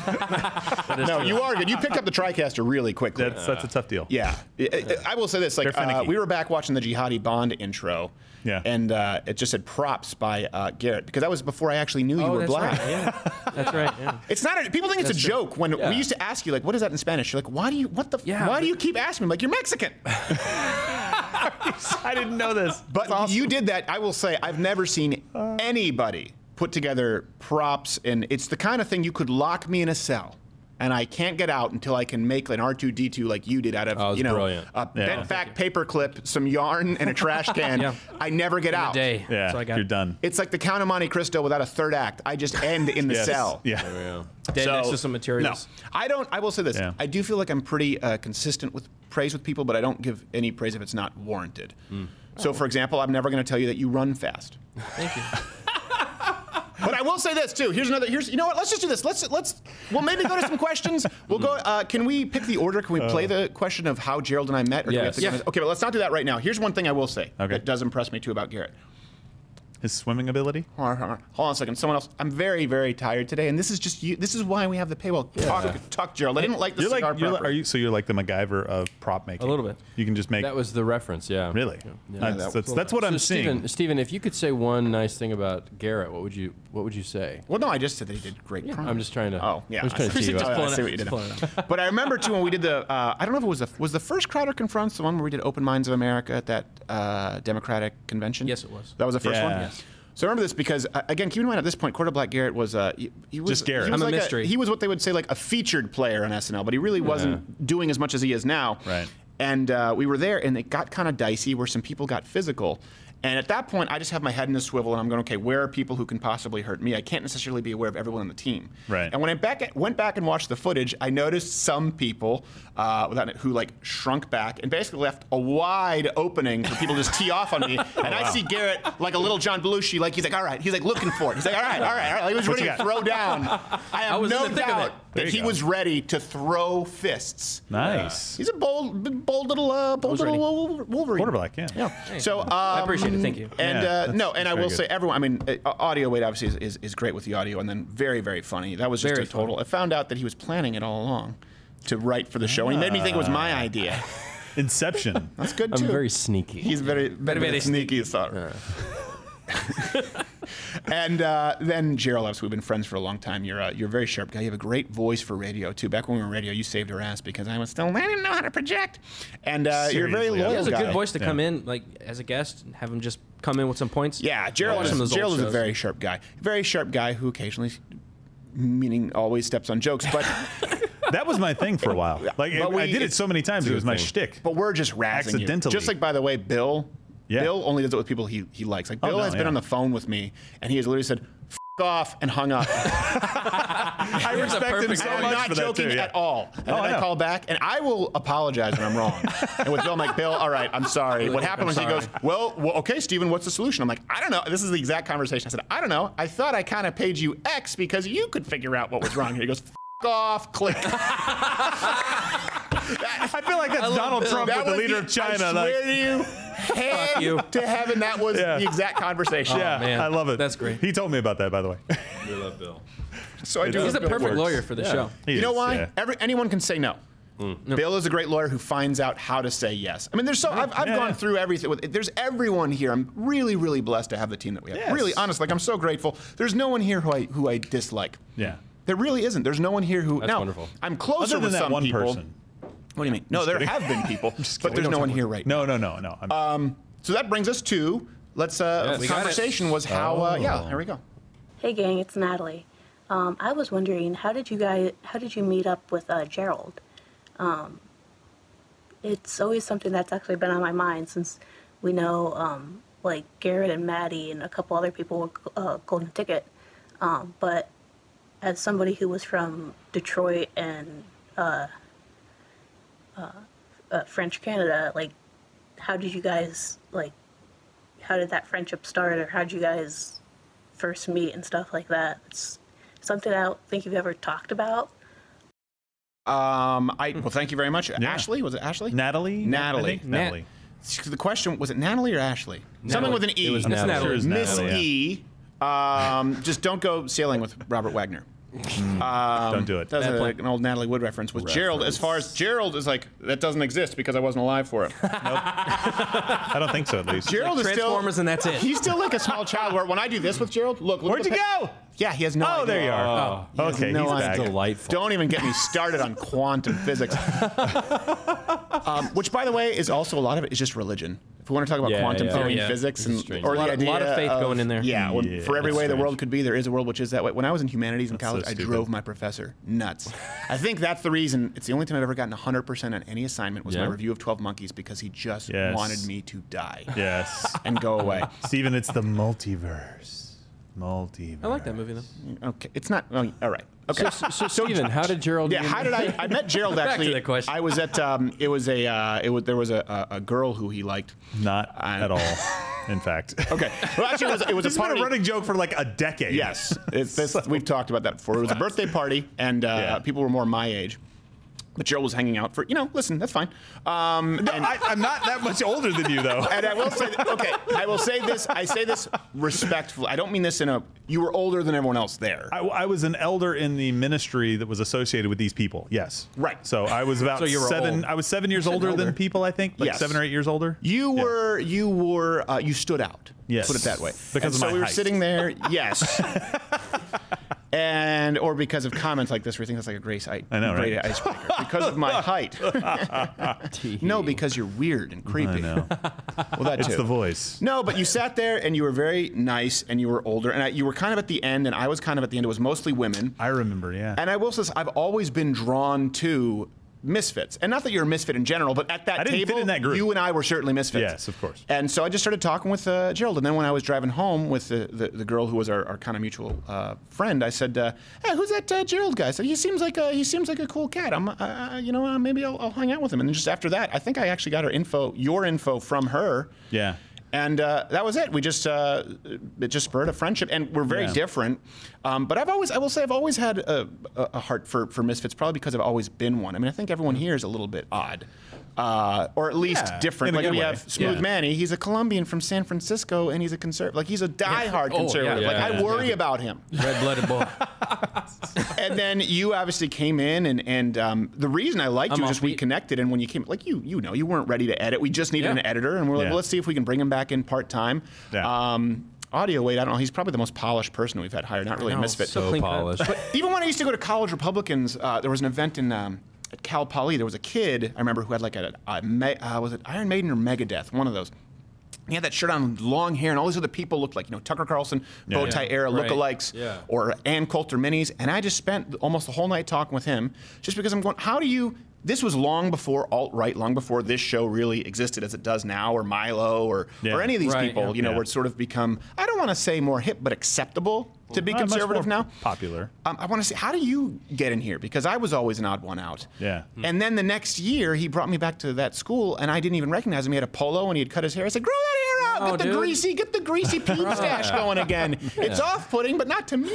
No, you are good. You picked up the TriCaster really quickly. That's that's a tough deal. Yeah, I, I- I will say this: like They're uh, finicky. we were back watching the Jihadi Bond intro, Yeah. and uh, it just said props by uh, Garrett because that was before I actually knew you Oh, were that's black. right. Yeah. That's right. Yeah. It's not. A, people think it's a That's true. joke when Yeah. we used to ask you like, "What is that in Spanish?" You're like, "Why do you? What the? f- Yeah, why but- do you keep asking me? Like you're Mexican." I didn't know this. But you did that. I will say, I've never seen anybody put together props, and it's the kind of thing you could lock me in a cell, and I can't get out until I can make an R two D two like you did out of Oh, it was you know brilliant. a Yeah. bent back paper clip, some yarn, and a trash can. Yeah. I never get In a out. day. Yeah, So I got you're done. It's like the Count of Monte Cristo without a third act. I just end in the Yes. cell. Yeah. There we go. dead So, next to some materials. No, I don't. I will say this. Yeah. I do feel like I'm pretty uh, consistent with praise with people, but I don't give any praise if it's not warranted. So, for example, I'm never going to tell you that you run fast. Thank you. But I will say this too. Here's another. Here's you know what? Let's just do this. Let's let's. We'll maybe go to some questions. We'll go. Uh, can we pick the order? Can we play the question of how Gerald and I met? Or do we have Yes. to go- Yeah. Okay, but let's not do that right now. Here's one thing I will say Okay. that does impress me too about Garrett. His swimming ability. Hold on, hold on, hold on a second. Someone else. I'm very, very tired today, and this is just you. This is why we have the paywall. Talk, talk, Gerald. I didn't like the You're cigar like, you're like, proper. are you? So you're like the MacGyver of prop making. A little bit. You can just make. That was the reference, yeah. really. Yeah. That's, that- that's, that's what So I'm seeing. Steven, Steven, if you could say one nice thing about Garrett, what would you what would you say? Well, no, I just said that he did great. Yeah, crimes. I'm just trying to- Oh, yeah. I'm just trying to I see- tee you up. oh, I Pulling see it- what you did. just pulling it But I remember too when we did the. Uh, I don't know if it was the was the first Crowder Confronts the one where we did Open Minds of America at that uh, Democratic convention. Yes, it was. That was the first Yeah. one. Yes. So I remember this because uh, again, keep in mind at this point, Quarter Black Garrett was uh, he, he was Just Garrett. He was I'm a like mystery. he was what they would say like a featured player on S N L, but he really wasn't doing as much as he is now. Right. And uh, we were there, and it got kind of dicey where some people got physical. And at that point, I just have my head in a swivel, and I'm going, okay, where are people who can possibly hurt me? I can't necessarily be aware of everyone on the team. Right. And when I back went back and watched the footage, I noticed some people uh, without who like shrunk back and basically left a wide opening for people to just tee off on me. And I see Garrett like a little John Belushi, like he's like, all right, he's like looking for it. He's like, all right, all right, all right. Like, he was What ready you to got? throw down. I have was in no the thick of doubt it. There that you he go. was ready to throw fists. Nice. He's a bold, bold little, uh, bold was little ready. Wol- Wolverine. Quarter black, yeah. Yeah. So um, I appreciate it. Thank you. And Yeah, uh, that's- no, and that's I very will good. say, everyone. I mean, uh, audio weight obviously is, is, is great with the audio, and then very, very funny. That was just Very a total. I found out that he was planning it all along to write for the show, and he made me think it was my idea. Inception. That's good I'm too. very sneaky. He's very, very, very sneaky. Sorry. And uh, then Gerald, obviously, we've been friends for a long time. You're uh, you're a very sharp guy. You have a great voice for radio too. Back when we were in radio, you saved our ass because I was still I didn't know how to project. And uh, you're a very Seriously, loyal He has a guy. good voice to Yeah. come in like as a guest and have him just come in with some points. Yeah, Gerald Watch some of is, those old Gerald is a shows. very sharp guy. Very sharp guy who occasionally, meaning always, steps on jokes. But That was my thing for a while. Like But we- I did it so many times. It was my thing. shtick. but we're just razzing you. Accidentally. Just like, by the way, Bill. Yeah. Bill only does it with people he, he likes. Like Oh, Bill no, has been yeah. on the phone with me, and he has literally said, "F off," and hung up. I respect him perfect so And I'm much not for that joking too. Yeah. at all. And Oh, then I I, know. call back, and I will apologize when I'm wrong. And with Bill, I'm like, Bill, all right, I'm sorry. What happened was he goes, well, well, okay, Steven, what's the solution? I'm like, I don't know. This is the exact conversation. I said, I don't know. I thought I kind of paid you X because you could figure out what was wrong here. He goes, F off, click. I feel like that's Donald Bill. Trump That with the was leader of China. I like, swear to you, hand you. to heaven, that was Yeah. the exact conversation. yeah, man. I love it. That's great. He told me about that, by the way. We love Bill. So I do. He's love a Bill perfect Works. lawyer for the show. He You know is, why? yeah. Every, anyone can say no. Bill is a great lawyer who finds out how to say yes. I mean, there's so I've, I've Yeah. gone through everything. With, there's everyone here. I'm really, really blessed to have the team that we have. Yes. Really, honest, like I'm so grateful. There's no one here who I who I dislike. Yeah. There really isn't. There's no one here who. That's now, wonderful. I'm closer Other than with that some one people. person. What do you mean? No, there kidding. have been people, Just but kidding. there's We no don't one talk here about- right now. No, no, no, no. I'm, Um, so that brings us to let's. Uh, Yes. the We got it. conversation was how. Uh, yeah, here we go. Hey gang, it's Natalie. Um, I was wondering, how did you guys, how did you meet up with uh, Gerald? Um, it's always something that's actually been on my mind since we know, um, like Garrett and Maddie and a couple other people were uh, Golden Ticket. Um, but as somebody who was from Detroit and uh, uh, uh, French Canada, like, how did you guys like? How did that friendship start, or how did you guys first meet and stuff like that? It's something I don't think you've ever talked about. Um, I well, thank you very much. Yeah. Ashley, was it Ashley? Natalie? Natalie. I think Natalie. The question was it Natalie or Ashley? Something with an E. It was It's Natalie. Natalie. Sure is Miss Natalie, E. Um, just don't go sailing with Robert Wagner. Um, Don't do it. That's Bad a, plan. like an old Natalie Wood reference. With Gerald, as far as Gerald is like, that doesn't exist because I wasn't alive for it. I don't think so, at least. Gerald is still Transformers and that's it. He's still like a small child. Where when I do this with Gerald, look, look Where'd at you the pa- go? Yeah, he has no Oh, idea. there you are. He has okay, no he's idea. back. Delightful. Don't even get me started on quantum physics. Um, which, by the way, is also a lot of it is just religion. If we want to talk about Yeah, quantum yeah. theory Oh, and yeah. physics, and strange. or A lot- the a idea lot of faith going in there. Yeah, when, Yeah, for every it's way the strange. world could be, there is a world which is that way. When I was in humanities in That's so college, I stupid. drove my professor nuts. I think that's the reason. It's the only time I've ever gotten one hundred percent on any assignment was my Yeah? review of twelve Monkeys because he just Yes. wanted me to die Yes. and go away. Steven, it's the multiverse. Multiverse. I like that movie though. Okay, it's not. Oh, all right. Okay. So, so Steven, how did Gerald? Yeah, how did I? I met Gerald Back to actually. the question. I was at. Um, it was a. Uh, it was there was a, a, a girl who he liked. Not I- at all, in fact. Okay. Well, actually, it was, it was This a has been party. a running joke for like a decade. Yes, it's this, we've talked about that before. It was a birthday party, and uh, Yeah. people were more my age. But Gerald was hanging out for, you know, listen, that's fine. Um, No, and, I, I'm not that much older than you, though. and I will say, okay, I will say this. I say this respectfully. I don't mean this in a. You were older than everyone else there. I, I was an elder in the ministry that was associated with these people. Yes. Right. So I was about So you were seven. old. I was seven years said older than elder. people. I think, like Yes. seven or eight years older. You Yeah. were, you were, uh, you stood out. Yes. Put it that way. Because and of so my we were height. sitting there. Yes. And or because of comments like this, where you think that's like a great, I, I know, great right? icebreaker. Because of my height. No, because you're weird and creepy. I know. Well, that It's too. the voice. No, but you sat there and you were very nice and you were older and I, you were kind of at the end and I was kind of at the end. It was mostly women. I remember. Yeah. And I will say this, I've always been drawn to misfits. And not that you're a misfit in general, but at that I didn't fit table, in that group. you and I were certainly misfits. Yes, of course. And so I just started talking with uh, Gerald. And then when I was driving home with the, the, the girl who was our, our kind of mutual uh, friend, I said, uh, hey, who's that uh, Gerald guy? I said, he seems like a, he seems like a cool cat. I'm, uh, you know, uh, maybe I'll, I'll hang out with him. And then just after that, I think I actually got her info, your info from her. Yeah. And uh, that was it. We just uh, it just spurred a friendship, and we're very Yeah. different. Um, but I've always, I will say, I've always had a, a a heart for for misfits, probably because I've always been one. I mean, I think everyone here is a little bit odd, uh, or at least Yeah, different. in a Like good we way. have Smooth Yeah. Manny. He's a Colombian from San Francisco, and he's a conservative. Like he's a diehard Oh, yeah. conservative. Like Yeah, I yeah, worry yeah. about him. Red-blooded boy. And then you obviously came in, and and um, the reason I liked I'm you is just we offbeat. connected, and when you came, like you you know, you weren't ready to edit. We just needed Yeah. an editor, and we're like, Yeah. well, let's see if we can bring him back in part time. Yeah. Um, audio weight, I don't know. He's probably the most polished person we've had hired. Not really a know, misfit. so So clean cut. polished. But even when I used to go to college Republicans, uh, there was an event in um, at Cal Poly. There was a kid I remember who had like a, a me- uh, was it Iron Maiden or Megadeth, one of those. He had that shirt on, long hair, and all these other people looked like, you know, Tucker Carlson, bow tie Yeah. era Right. lookalikes, Yeah. or Ann Coulter minis. And I just spent almost the whole night talking with him, just because I'm going, how do you? This was long before alt-right, long before this show really existed as it does now, or Milo, or Yeah. or any of these Right, people. yeah. You know, Yeah. where it's sort of become, I don't want to say more hip, but acceptable to be Uh, much conservative more now. Popular. Um, I want to say, how do you get in here? Because I was always an odd one out. Yeah. And then the next year, he brought me back to that school, and I didn't even recognize him. He had a polo, and he had cut his hair. I said, "Grow that hair out! Oh, get the dude. greasy, get the greasy pube stash going again." It's off-putting, but not to me.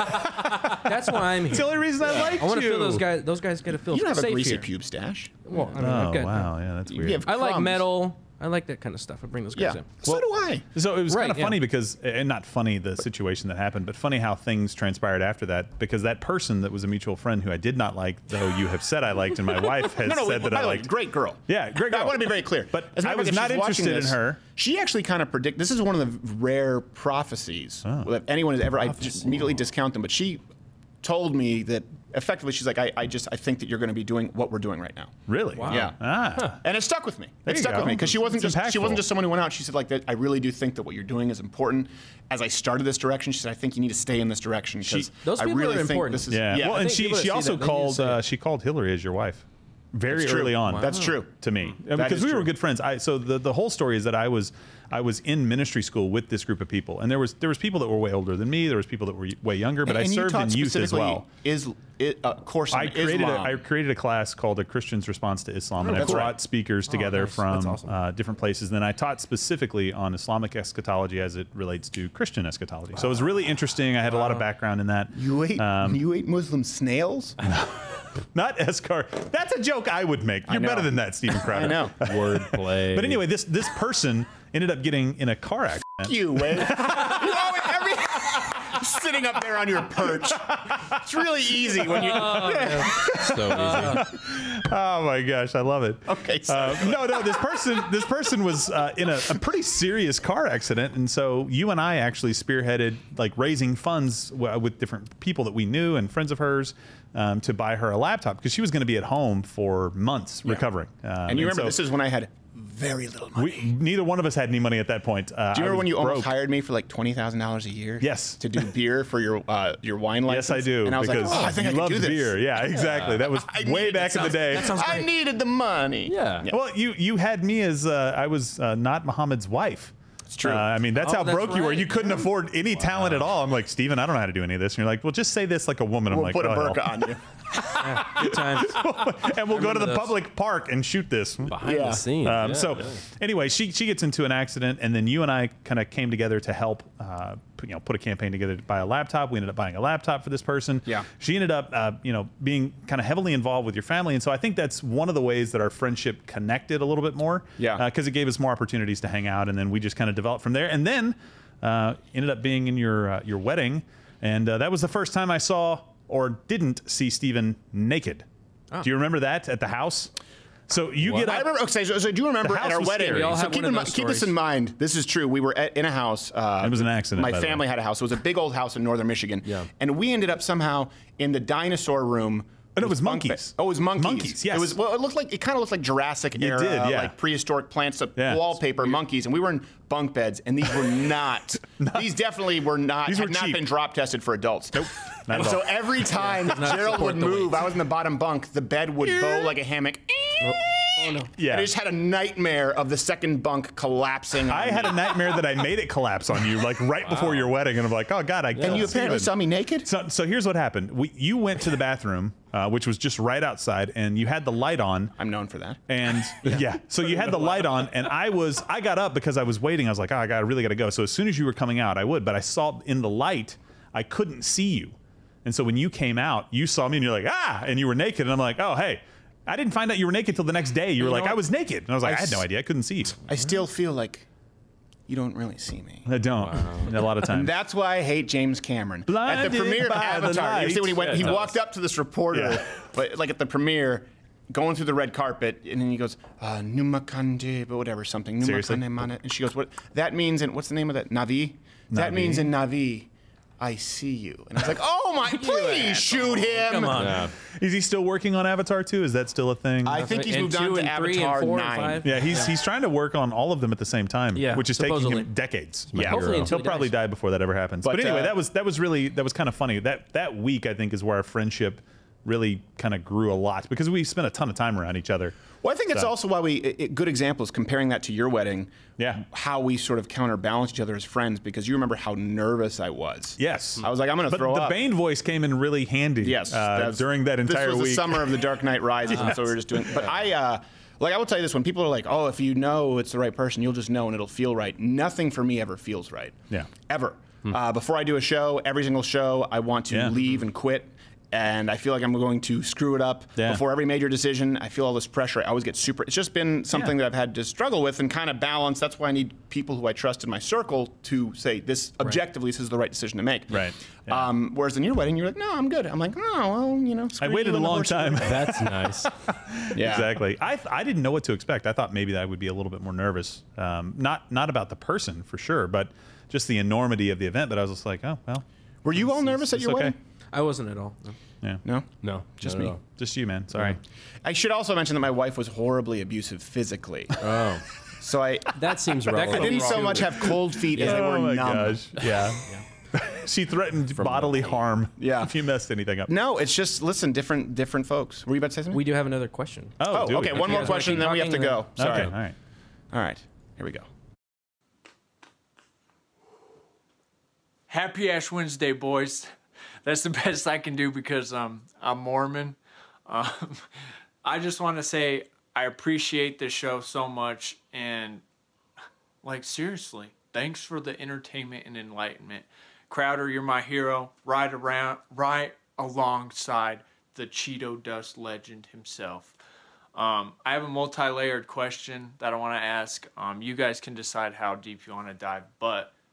That's why I'm It's the here. only reason I like I want to you. feel those guys. Those guys got to feel You don't have a safe greasy here. pube stash. Well, I mean, Oh I've got- wow, yeah, that's You weird. have I like crumbs. metal. I like that kind of stuff. I bring those guys Yeah. in. So do I. So it was Right, kind of yeah. funny because, and not funny the situation that happened, but funny how things transpired after that. Because that person that was a mutual friend who I did not like, though you have said I liked, and my wife has No, no. said by that I the way, liked. great girl. Yeah, great girl. I want to be very clear. But As a matter I of was fact, if not she's watching interested in this, her. She actually kind of predict. This is one of the rare prophecies Oh. that anyone has ever. I just immediately discount them, but she told me that effectively she's like, I, I just I think that you're going to be doing what we're doing right now. Really? Yeah. Ah. And it stuck with me. There It you stuck go. with me because she wasn't It's just she impactful. wasn't just someone who went out. She said like that. I really do think that what you're doing is important. As I started this direction, she said I think you need to stay in this direction because Those I people really are think important. this is Yeah. yeah. Well, I and think she people that she see also that, they need to called say uh, it. she called Hillary as your wife. Very That's true. early on. That's true. To me, That because is we were true. good friends. I so the, the whole story is that I was I was in ministry school with this group of people, and there was there was people that were way older than me. There was people that were way younger, but and I you served taught in youth as specifically well. Is it, uh, course on I created a, Islam. I created a class called A Christian's Response to Islam, and I that's brought right. speakers together nice. from That's awesome. uh, different places. And then I taught specifically on Islamic eschatology as it relates to Christian eschatology. So it was really interesting. I had a lot of background in that. You ate Um, you ate Muslim snails? Not Escar. That's a joke I would make. You're know. better than that, Stephen Crowder. I know. Wordplay. But anyway, this this person ended up getting in a car accident. You, Wade. You always, every, sitting up there on your perch. It's really easy when you. So easy. Oh my gosh, I love it. Okay. So Uh, no, no. This person, this person was uh, in a, a pretty serious car accident, and so you and I actually spearheaded like raising funds w- with different people that we knew and friends of hers um, to buy her a laptop because she was going to be at home for months recovering. Um, and you remember, so this is when I had very little money. we, neither one of us had any money at that point. Uh, Do you I remember was when you broke. almost hired me for like twenty thousand dollars a year? Yes. To do beer for your uh, your wine license. Yes, I do. And I was because like, oh, I think you I can loved do this. beer. Yeah, exactly. That was I way needed- back that in the sounds- day. that sounds I great. needed the money. Yeah. Well, you you had me as uh, I was uh, not Muhammad's wife. It's true. Uh, I mean, that's Oh, how that's broke you were. right. You couldn't afford any talent at all. I'm like, Steven, I don't know how to do any of this. And you're like, well, just say this like a woman. I'm we'll like, put a oh, hell. burqa on you. Good times. And we'll go to the those. public park and shoot this. Behind Yeah. the scenes. Um, yeah, so yeah. anyway, she she gets into an accident, and then you and I kind of came together to help, uh, put, you know, put a campaign together to buy a laptop. We ended up buying a laptop for this person. Yeah. She ended up, uh, you know, being kind of heavily involved with your family, and so I think that's one of the ways that our friendship connected a little bit more. Yeah. Because it gave us more opportunities to hang out, and then we just kind of developed from there, and then uh, ended up being in your uh, your wedding, and uh, that was the first time I saw or didn't see Steven naked. Do you remember that at the house? So you get up. I remember. Okay, so, so do you remember The at house our was wedding? scary. We all So have keep, one in, of mi- those keep this stories. in mind. This is true. We were at, in a house. Uh, It was an accident, My by the family way. had a house. It was a big old house in northern Michigan. Yeah. And we ended up somehow in the dinosaur room. Oh, no, it was bunk bed- monkeys. Oh, it was monkeys. Monkeys, yes. It was. Well, it looked like it kind of looked like Jurassic era, did, yeah. like prehistoric plants, uh, Yeah. wallpaper, monkeys, and we were in bunk beds, and these were not. These definitely were not. These had were not cheap. been drop tested for adults. Nope. Not And at so all. every time Gerald would support the move, weight. I was in the bottom bunk. The bed would bow like a hammock. Oh no. Yeah. And I just had a nightmare of the second bunk collapsing. I on had me. a nightmare that I made it collapse on you, like right before your wedding, and I'm like, oh god, I And killed you apparently Steven. saw me naked? So, so here's what happened. We, you went to the bathroom, uh, which was just right outside, and you had the light on. I'm known for that. And yeah. so you had the light on, and I was, I got up because I was waiting. I was like, oh, I got, I really got to go. So as soon as you were coming out, I would. But I saw in the light, I couldn't see you, and so when you came out, you saw me, and you're like, ah, and you were naked, and I'm like, oh, hey. I didn't find out you were naked till the next day. You were know like, what? I was naked, and I was like, I I, had no s- idea. I couldn't see you. I still feel like you don't really see me. I don't. A lot of times. And that's why I hate James Cameron. at the Blinded premiere of by the Avatar, you see when he went, light. he Yeah, walked up to this reporter, Yeah. but like at the premiere, going through the red carpet, and then he goes, uh, Numakande, but whatever, something. Seriously? Numakande Mana. And she goes, what? That means in, what's the name of that? Navi? That Navi. means in Navi, I see you. And I was like, oh my, please shoot him. Come on. Yeah. Is he still working on Avatar two? Is that still a thing? I think he's And moved on two to and three and Avatar four and nine. five. yeah, he's he's trying to work on all of them at the same time, Yeah, which is taking supposedly. him decades. Yeah. Hopefully until He'll he probably dies. die before that ever happens. But, But, anyway, uh, that was that was really that was kind of funny. That that week I think is where our friendship really kind of grew a lot because we spent a ton of time around each other. Well, I think that's So- also why we, a good example is comparing that to your wedding. Yeah. How we sort of counterbalance each other as friends because you remember how nervous I was. Yes, I was like, I'm going to but throw the up. Bane voice came in really handy. Yes. uh, that's- during that entire This was week. the summer of the Dark Knight Rises, and so we were just doing. But I, uh, like, I will tell you this: when people are like, "Oh, if you know it's the right person, you'll just know and it'll feel right." Nothing for me ever feels right. Yeah. Ever. Uh, before I do a show, every single show, I want to Yeah. leave and quit. And I feel like I'm going to screw it up Yeah. before every major decision. I feel all this pressure. I always get super. It's just been something Yeah. that I've had to struggle with and kind of balance. That's why I need people who I trust in my circle to say this objectively. This is the right decision to make. Right. Yeah. Um, whereas in your wedding, you're like, no, I'm good. I'm like, oh, well, you know. I screw waited you a and the long horse." time. That's nice. Yeah. Exactly. I I didn't know what to expect. I thought maybe that I would be a little bit more nervous. Um, not not about the person for sure, but just the enormity of the event. But I was just like, oh well. Were you all nervous at it's your okay. wedding? I wasn't at all. No. Yeah. No. No, Just not at me. all. Just you, man. Sorry. I should also mention that my wife was horribly abusive physically. Oh, So I, That seems I relevant. didn't so much have cold feet as they Oh were my numb. gosh. Yeah. She threatened bodily harm. Yeah. If you messed anything up. No, it's just listen, different different folks. Were you about to say something? We do have another question. Oh, Oh, do okay. we? One You more guys wanna question, keep then we have to talking, go. or- Sorry. Okay. All right. All right. Here we go. Happy Ash Wednesday, boys. That's the best I can do because um, I'm Mormon. Um, I just want to say I appreciate this show so much. And, like, seriously, thanks for the entertainment and enlightenment. Crowder, you're my hero. Right around, right alongside the Cheeto Dust legend himself. Um, I have a multi-layered question that I want to ask. Um, you guys can decide how deep you want to dive, but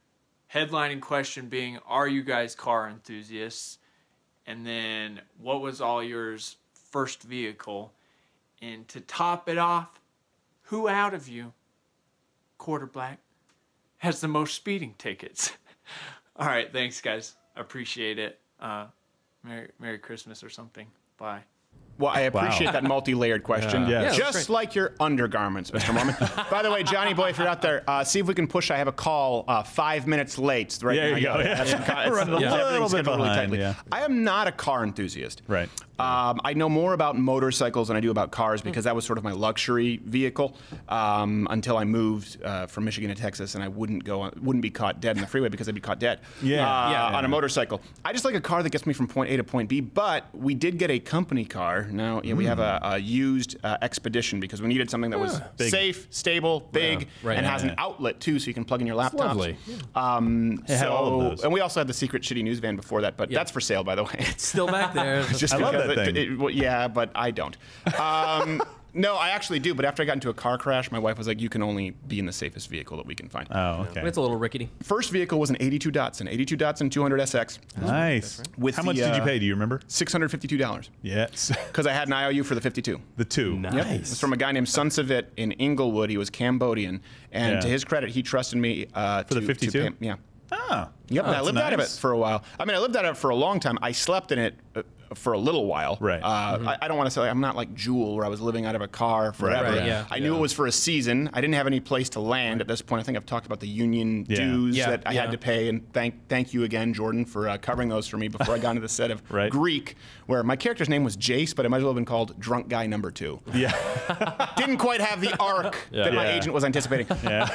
headlining question being, are you guys car enthusiasts? And then what was all yours first vehicle? And to top it off, who out of you, quarter black, has the most speeding tickets? All right, thanks, guys. I appreciate it. Uh, Merry, Merry Christmas or something. Bye. Well, I appreciate Wow. that multi-layered question. Yeah. Yeah, Just like your undergarments, Mister Mormon. By the way, Johnny Boy, if you're out there, uh, see if we can push. I have a call uh, five minutes late. Right There now. you go. I Yeah. have some co- it's- Running a it's- little everything's bit scheduled really behind, tightly. yeah. I am not a car enthusiast. Right. Um, I know more about motorcycles than I do about cars because that was sort of my luxury vehicle um, until I moved uh, from Michigan to Texas, and I wouldn't go, on, wouldn't be caught dead in the freeway because I'd be caught dead. Yeah. Uh, Yeah. on a motorcycle. I just like a car that gets me from point A to point B. But we did get a company car. Now yeah, we have a, a used uh, Expedition because we needed something that was Big. safe, stable, big, Right. and Yeah, has yeah. an outlet too, so you can plug in your laptops. lovely. Um, It had so, all of those. and we also had the secret shitty news van before that, but Yeah. that's for sale, by the way. Still back there. Just I love because that it- thing. it- well, yeah, but I don't. Um, no, I actually do. But after I got into a car crash, my wife was like, "You can only be in the safest vehicle that we can find." Oh, okay. It's a little rickety. First vehicle was an eighty-two Datsun, eighty-two Datsun two hundred S X, Nice. With How much the, did you uh, pay? Do you remember? six hundred fifty-two dollars. Yes. Because I had an I O U for the fifty-two. The two. Nice. Yep. It's from a guy named Sun Savit in Inglewood. He was Cambodian, and Yeah. to his credit, he trusted me uh, For the to- fifty-two? to pay- yeah. Ah. Yep, Oh, and I that's lived out of it nice. for a while. I mean, I lived out of it for a long time. I slept in it uh, for a little while. Right. Uh, I, I don't want to say like, I'm not like Jewel, where I was living out of a car forever. Right, yeah. I knew it was for a season. I didn't have any place to land at this point. I think I've talked about the union Yeah. dues Yeah, that I yeah. had to pay, and thank thank you again, Jordan, for uh, covering those for me before I got into the set of Right. Greek, where my character's name was Jace, but it might as well have been called Drunk Guy Number Two. Yeah. Didn't quite have the arc that my Yeah. agent was anticipating. What's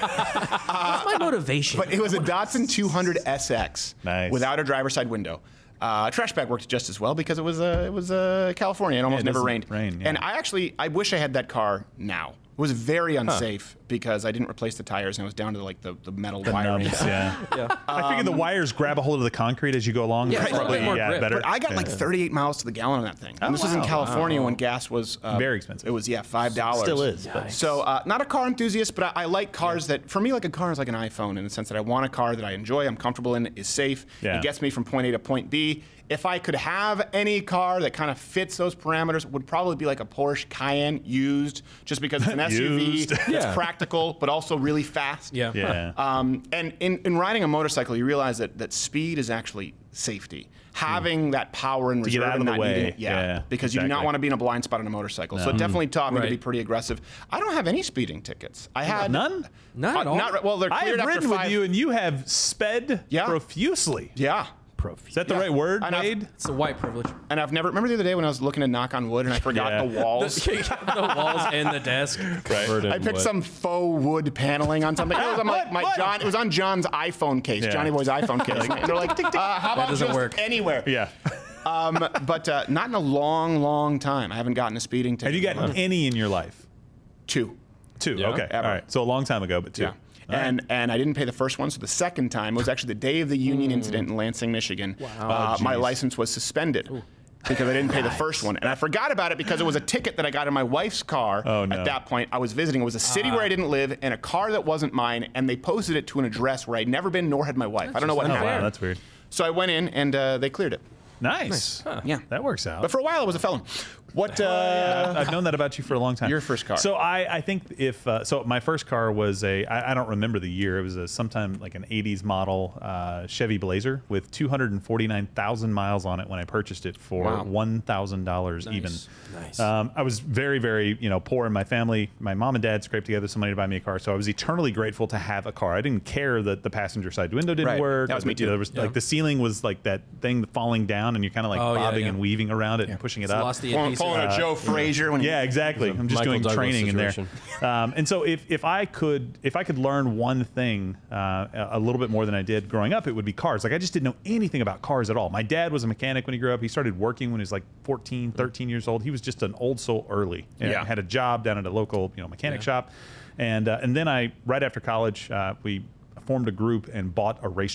my motivation? But it was a Datsun two hundred S X Nice. without a driver's side window. Uh, trash bag worked just as well because it was uh, it was uh, California. It almost it never doesn't rained. rain, yeah. And I actually I wish I had that car now. It was very unsafe because I didn't replace the tires and I was down to like the, the metal wiring. Nubs, yeah. yeah. I figure the wires grab a hold of the concrete as you go along. Yeah, It's it's a probably bit more yeah, grip. better. But I got like Yeah. thirty-eight miles to the gallon on that thing. And Oh, this was in wow. California when gas was uh, Very expensive. It was yeah five dollars. Still is, but- So uh, not a car enthusiast, but I, I like cars that for me like a car is like an iPhone in the sense that I want a car that I enjoy, I'm comfortable in, is safe, Yeah. it gets me from point A to point B. If I could have any car that kind of fits those parameters, it would probably be like a Porsche Cayenne used, just because it's an S U V, Used. it's Yeah. practical, but also really fast. Yeah. Yeah. Um, and in, in riding a motorcycle, you realize that, that speed is actually safety. Having that power and To get reserve out of and the not way. needing it, yeah, Yeah, because you do not exactly. want to be in a blind spot on a motorcycle. So it definitely taught me to be Right. pretty aggressive. I don't have any speeding tickets. I had None? Not uh, at all. Not, well, they're I cleared have after ridden with five. you, and you have sped Yeah. profusely. Yeah. Is that the Yeah. right word, And I've- Wade? It's a white privilege. And I've never remember the other day when I was looking to knock on wood and I forgot Yeah. the walls. the walls and the desk. Covered in I picked what? some faux wood paneling on something. It was on my, What? my What? John. It was on John's iPhone case, Yeah. Johnny Boy's iPhone case. And they're like, uh, how about doesn't just work. anywhere? Yeah. Um, but uh, not in a long, long time. I haven't gotten a speeding ticket. Have you gotten any in your life? two? Two. Yeah. Okay. Ever. All right. So a long time ago, but two. Yeah. All right. And and I didn't pay the first one, so the second time it was actually the day of the union incident in Lansing, Michigan. Uh, Oh, my geez. license was suspended because I didn't pay the first one, and I forgot about it because it was a ticket that I got in my wife's car. Oh, no. At that point, I was visiting. It was a city where I didn't live and a car that wasn't mine, and they posted it to an address where I'd never been, nor had my wife. I don't know what Oh, happened. wow, that's weird. So I went in and uh, they cleared it. Nice. Yeah. That works out. But for a while, I was a felon. What? Uh, I've known that about you for a long time. Your first car. So I, I think if uh, so, my first car was a I, I don't remember the year. It was a sometime like an eighties model uh, Chevy Blazer with two hundred forty-nine thousand miles on it when I purchased it for Wow. one thousand dollars even. Nice. Um, I was very very you know poor in my family. My mom and dad scraped together some money to buy me a car, so I was eternally grateful to have a car. I didn't care that the passenger side window didn't Right. work. That was or me that, you know, too. there was Yeah. like the ceiling was like that thing falling down, and you're kind of like Oh, yeah, bobbing yeah. and weaving around it and pushing it It's up. lost the pulling, adhesive. pulling a Joe Frazier when he Yeah, exactly. I'm just Michael doing Douglas training in situation. there. Um, and so if, if I could if I could learn one thing uh, a a little bit more than I did growing up, it would be cars. Like I just didn't know anything about cars at all. My dad was a mechanic when he grew up. He started working when he was like fourteen, thirteen years old. He was just an old soul early. And Yeah. had a job down at a local you know mechanic shop. And uh, and then I right after college uh, we formed a group and bought a racetrack.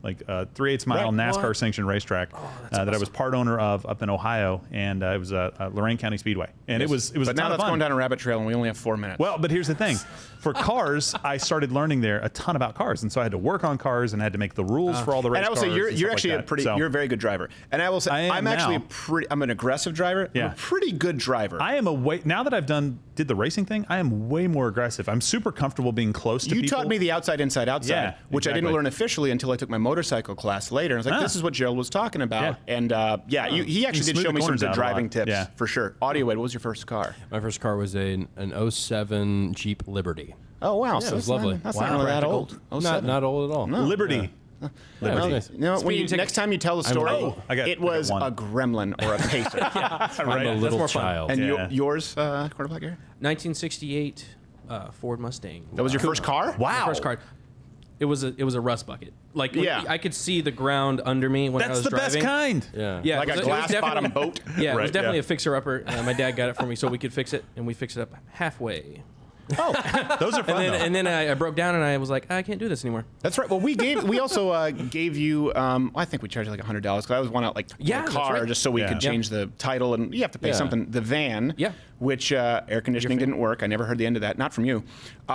like a three-eighths mile Right. NASCAR What? sanctioned racetrack Oh, uh, that I was part owner of up in Ohio, and uh, it was a uh, Lorain County Speedway, and Yes. it was it was But a now ton of that's fun. going down a rabbit trail, and we only have four minutes. Well, but here's the thing. For cars, I started learning there a ton about cars, and so I had to work on cars and had to make the rules for all the race and I will cars. say you're and you're stuff actually like a that. pretty So, you're a very good driver. And I will say I am I'm actually a now. pretty I'm an aggressive driver. I'm Yeah. a pretty good driver. I am a way now that I've done did the racing thing. I am way more aggressive. I'm super comfortable being close to you people. taught me the outside, inside, outside, Yeah, which I exactly. didn't learn officially until I took my motorcycle class later. I was like, Ah. this is what Gerald was talking about. Yeah. And uh, yeah, you, he actually You did smooth show the me some corners good out a driving lot. tips Yeah. for sure. Audio Wade, what was your first car? My first car was a, an oh seven Jeep Liberty. Oh wow, Yeah, so it was that's lovely. Not, that's Wow. not really that Practical. old. Oh, Not, seven. not old at all. No. Liberty. Yeah. Yeah, it Well, was nice. you know, when Speeding you, ticket. next time you tell the story, Oh, I got- it I got was one. a gremlin or a pacer. I'm Right. a That's little more fun. child. And Yeah. your, yours, uh, quarterback Gary? nineteen sixty-eight uh, Ford Mustang. That was your first car? My first car. It was a it was a rust bucket. Like when- Yeah. I could see the ground under me when I That's was the driving. best kind. Yeah. Yeah, Like it a was- it was glass bottom definitely- boat? Yeah, it was Right, definitely yeah. a fixer upper. Uh, my dad got it for me so we could fix it, and we fixed it up halfway. Oh, Those are fun. And then, though. and then I, I broke down and I was like, I can't do this anymore. that's right. Well, we gave we also uh, gave you. Um, I think we charged you like a hundred dollars because I always want out like Yeah, a that's car right. just so we Yeah. could change the title and you have to pay Yeah. something. The van, Yeah. which uh, air conditioning didn't work. I never heard the end of that. Not from you.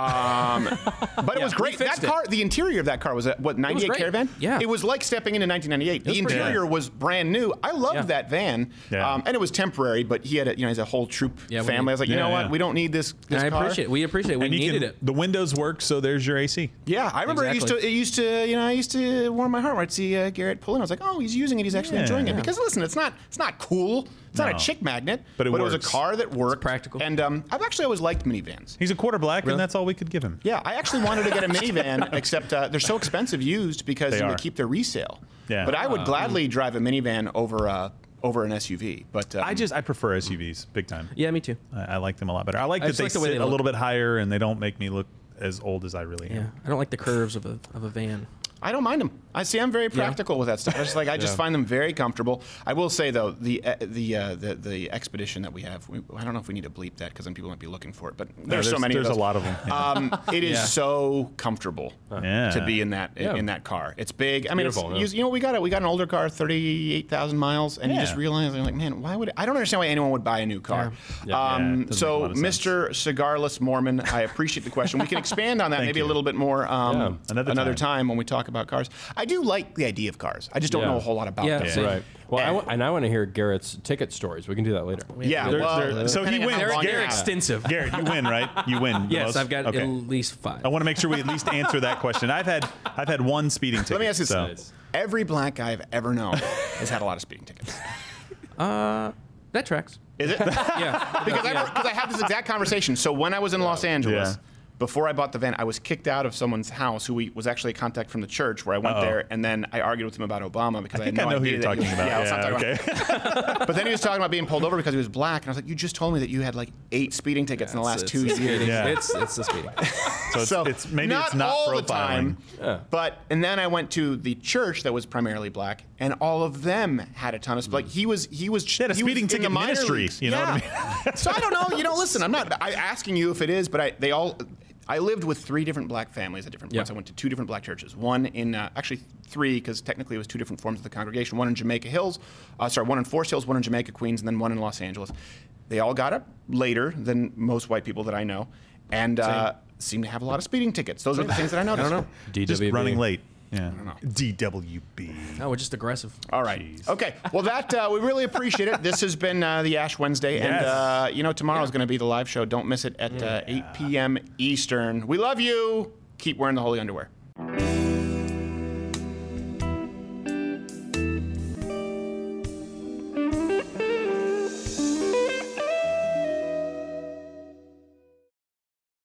Um, but it was we great. That fixed it. car, the interior of that car was a what ninety-eight great. Caravan. Yeah. it was like stepping into nineteen ninety-eight. The was pretty interior good. was brand new. I loved Yeah. that van, Yeah. um, and it was temporary. But he had a, you know he has a whole troop Yeah, we family. need- I was like, you Yeah, know what, yeah. we don't need this. this And I car. appreciate it. We appreciate it. We and you needed can, it. the windows work, so there's your A C. Yeah, I remember Exactly. it used to. It used to. You know, I used to warm my heart when I'd see uh, Garrett pull in. I was like, oh, he's using it. He's actually Yeah. enjoying it. Yeah. Because listen, it's not. It's not cool. It's not No. a chick magnet. But it was a works. car that worked. practical. And um, I've actually always liked minivans. He's a quarter black, Really? and that's all we could give him. Yeah, I actually wanted to get a minivan, except uh, they're so expensive used because They you know, are. they keep their resale. Yeah. But I would gladly drive a minivan over uh, over an S U V. But um, I just I prefer S U Vs big time. Yeah, me too. I, I like them a lot better. I like I that just they like the way sit they a look. little bit higher and they don't make me look as old as I really Yeah, am. I don't like the curves of a of a van. I don't mind them. I see. I'm very practical with that stuff. I just like. I just Yeah. find them very comfortable. I will say though, the uh, the, uh, the the expedition that we have. We, I don't know if we need to bleep that because then people might be looking for it. But there's, so there's- many. there's of a those. lot of 'em, yeah. Um, it is Yeah. so comfortable Yeah. to be in that Yeah. in that car. It's big. I mean, it's, beautiful, you, yeah. you know, we got it. We got an older car, thirty-eight thousand miles, and you Yeah. just realize, you're like, man, why would I don't understand why anyone would buy a new car. Yeah. Yeah, Um, it doesn't make a so, lot of sense. Mister Cigarless Mormon, I appreciate the question. We can expand on that Thank maybe a you. little bit more um, Yeah. Another another time. time when we talk about cars. I do like the idea of cars. I just don't Yeah. know a whole lot about Yeah, them. same. Right. Well, I And- w- and I want to hear Garrett's ticket stories. We can do that later. Yeah, There- well, there- so he depending on wins. how They're, long they're you have. extensive. Garrett, you win, right? You win. the Yes, most? I've got Okay. at least five. I want to make sure we at least answer that question. I've had I've had one speeding ticket. Let me ask you so. this. Every black guy I've ever known has had a lot of speeding tickets. Uh, that tracks. Is it? Yeah. Because I, because I had this exact conversation. So when I was in Los Angeles, Yeah. before I bought the van, I was kicked out of someone's house who we, was actually a contact from the church where I went Uh-oh. there, and then I argued with him about Obama because I, I had think no I know who idea you're that he talking was- about. Yeah, let's not talk okay. about But then he was talking about being pulled over because he was black, and I was like, you just told me that you had like eight speeding tickets in the last It's- two it's years. speeding. Yeah. It's it's the speeding. So it's, So it's maybe not it's not all profiling. the time, Yeah. but and then I went to the church that was primarily black, and all of them had a ton of like he was he was had a he was speeding in the ticket minor ministry, leagues. you know what I Yeah. So I don't know. You know, listen, I'm not I asking you if it is, but I they all. I lived with three different black families at different points. Yeah. I went to two different black churches. One in uh, actually three because technically it was two different forms of the congregation. One in Jamaica Hills, uh, sorry, one in Forest Hills, one in Jamaica Queens, and then one in Los Angeles. They all got up later than most white people that I know, and uh, seem to have a lot of speeding tickets. Those are the things that I noticed. I don't know. D Just W B. running late. Yeah. D W B. No, we're just aggressive. All right. Okay. Well, that uh, we really appreciate it. This has been uh, the Ash Wednesday, and Yes. uh, you know tomorrow is going to be the live show. Don't miss it at uh, eight p.m. Eastern. We love you. Keep wearing the holy underwear.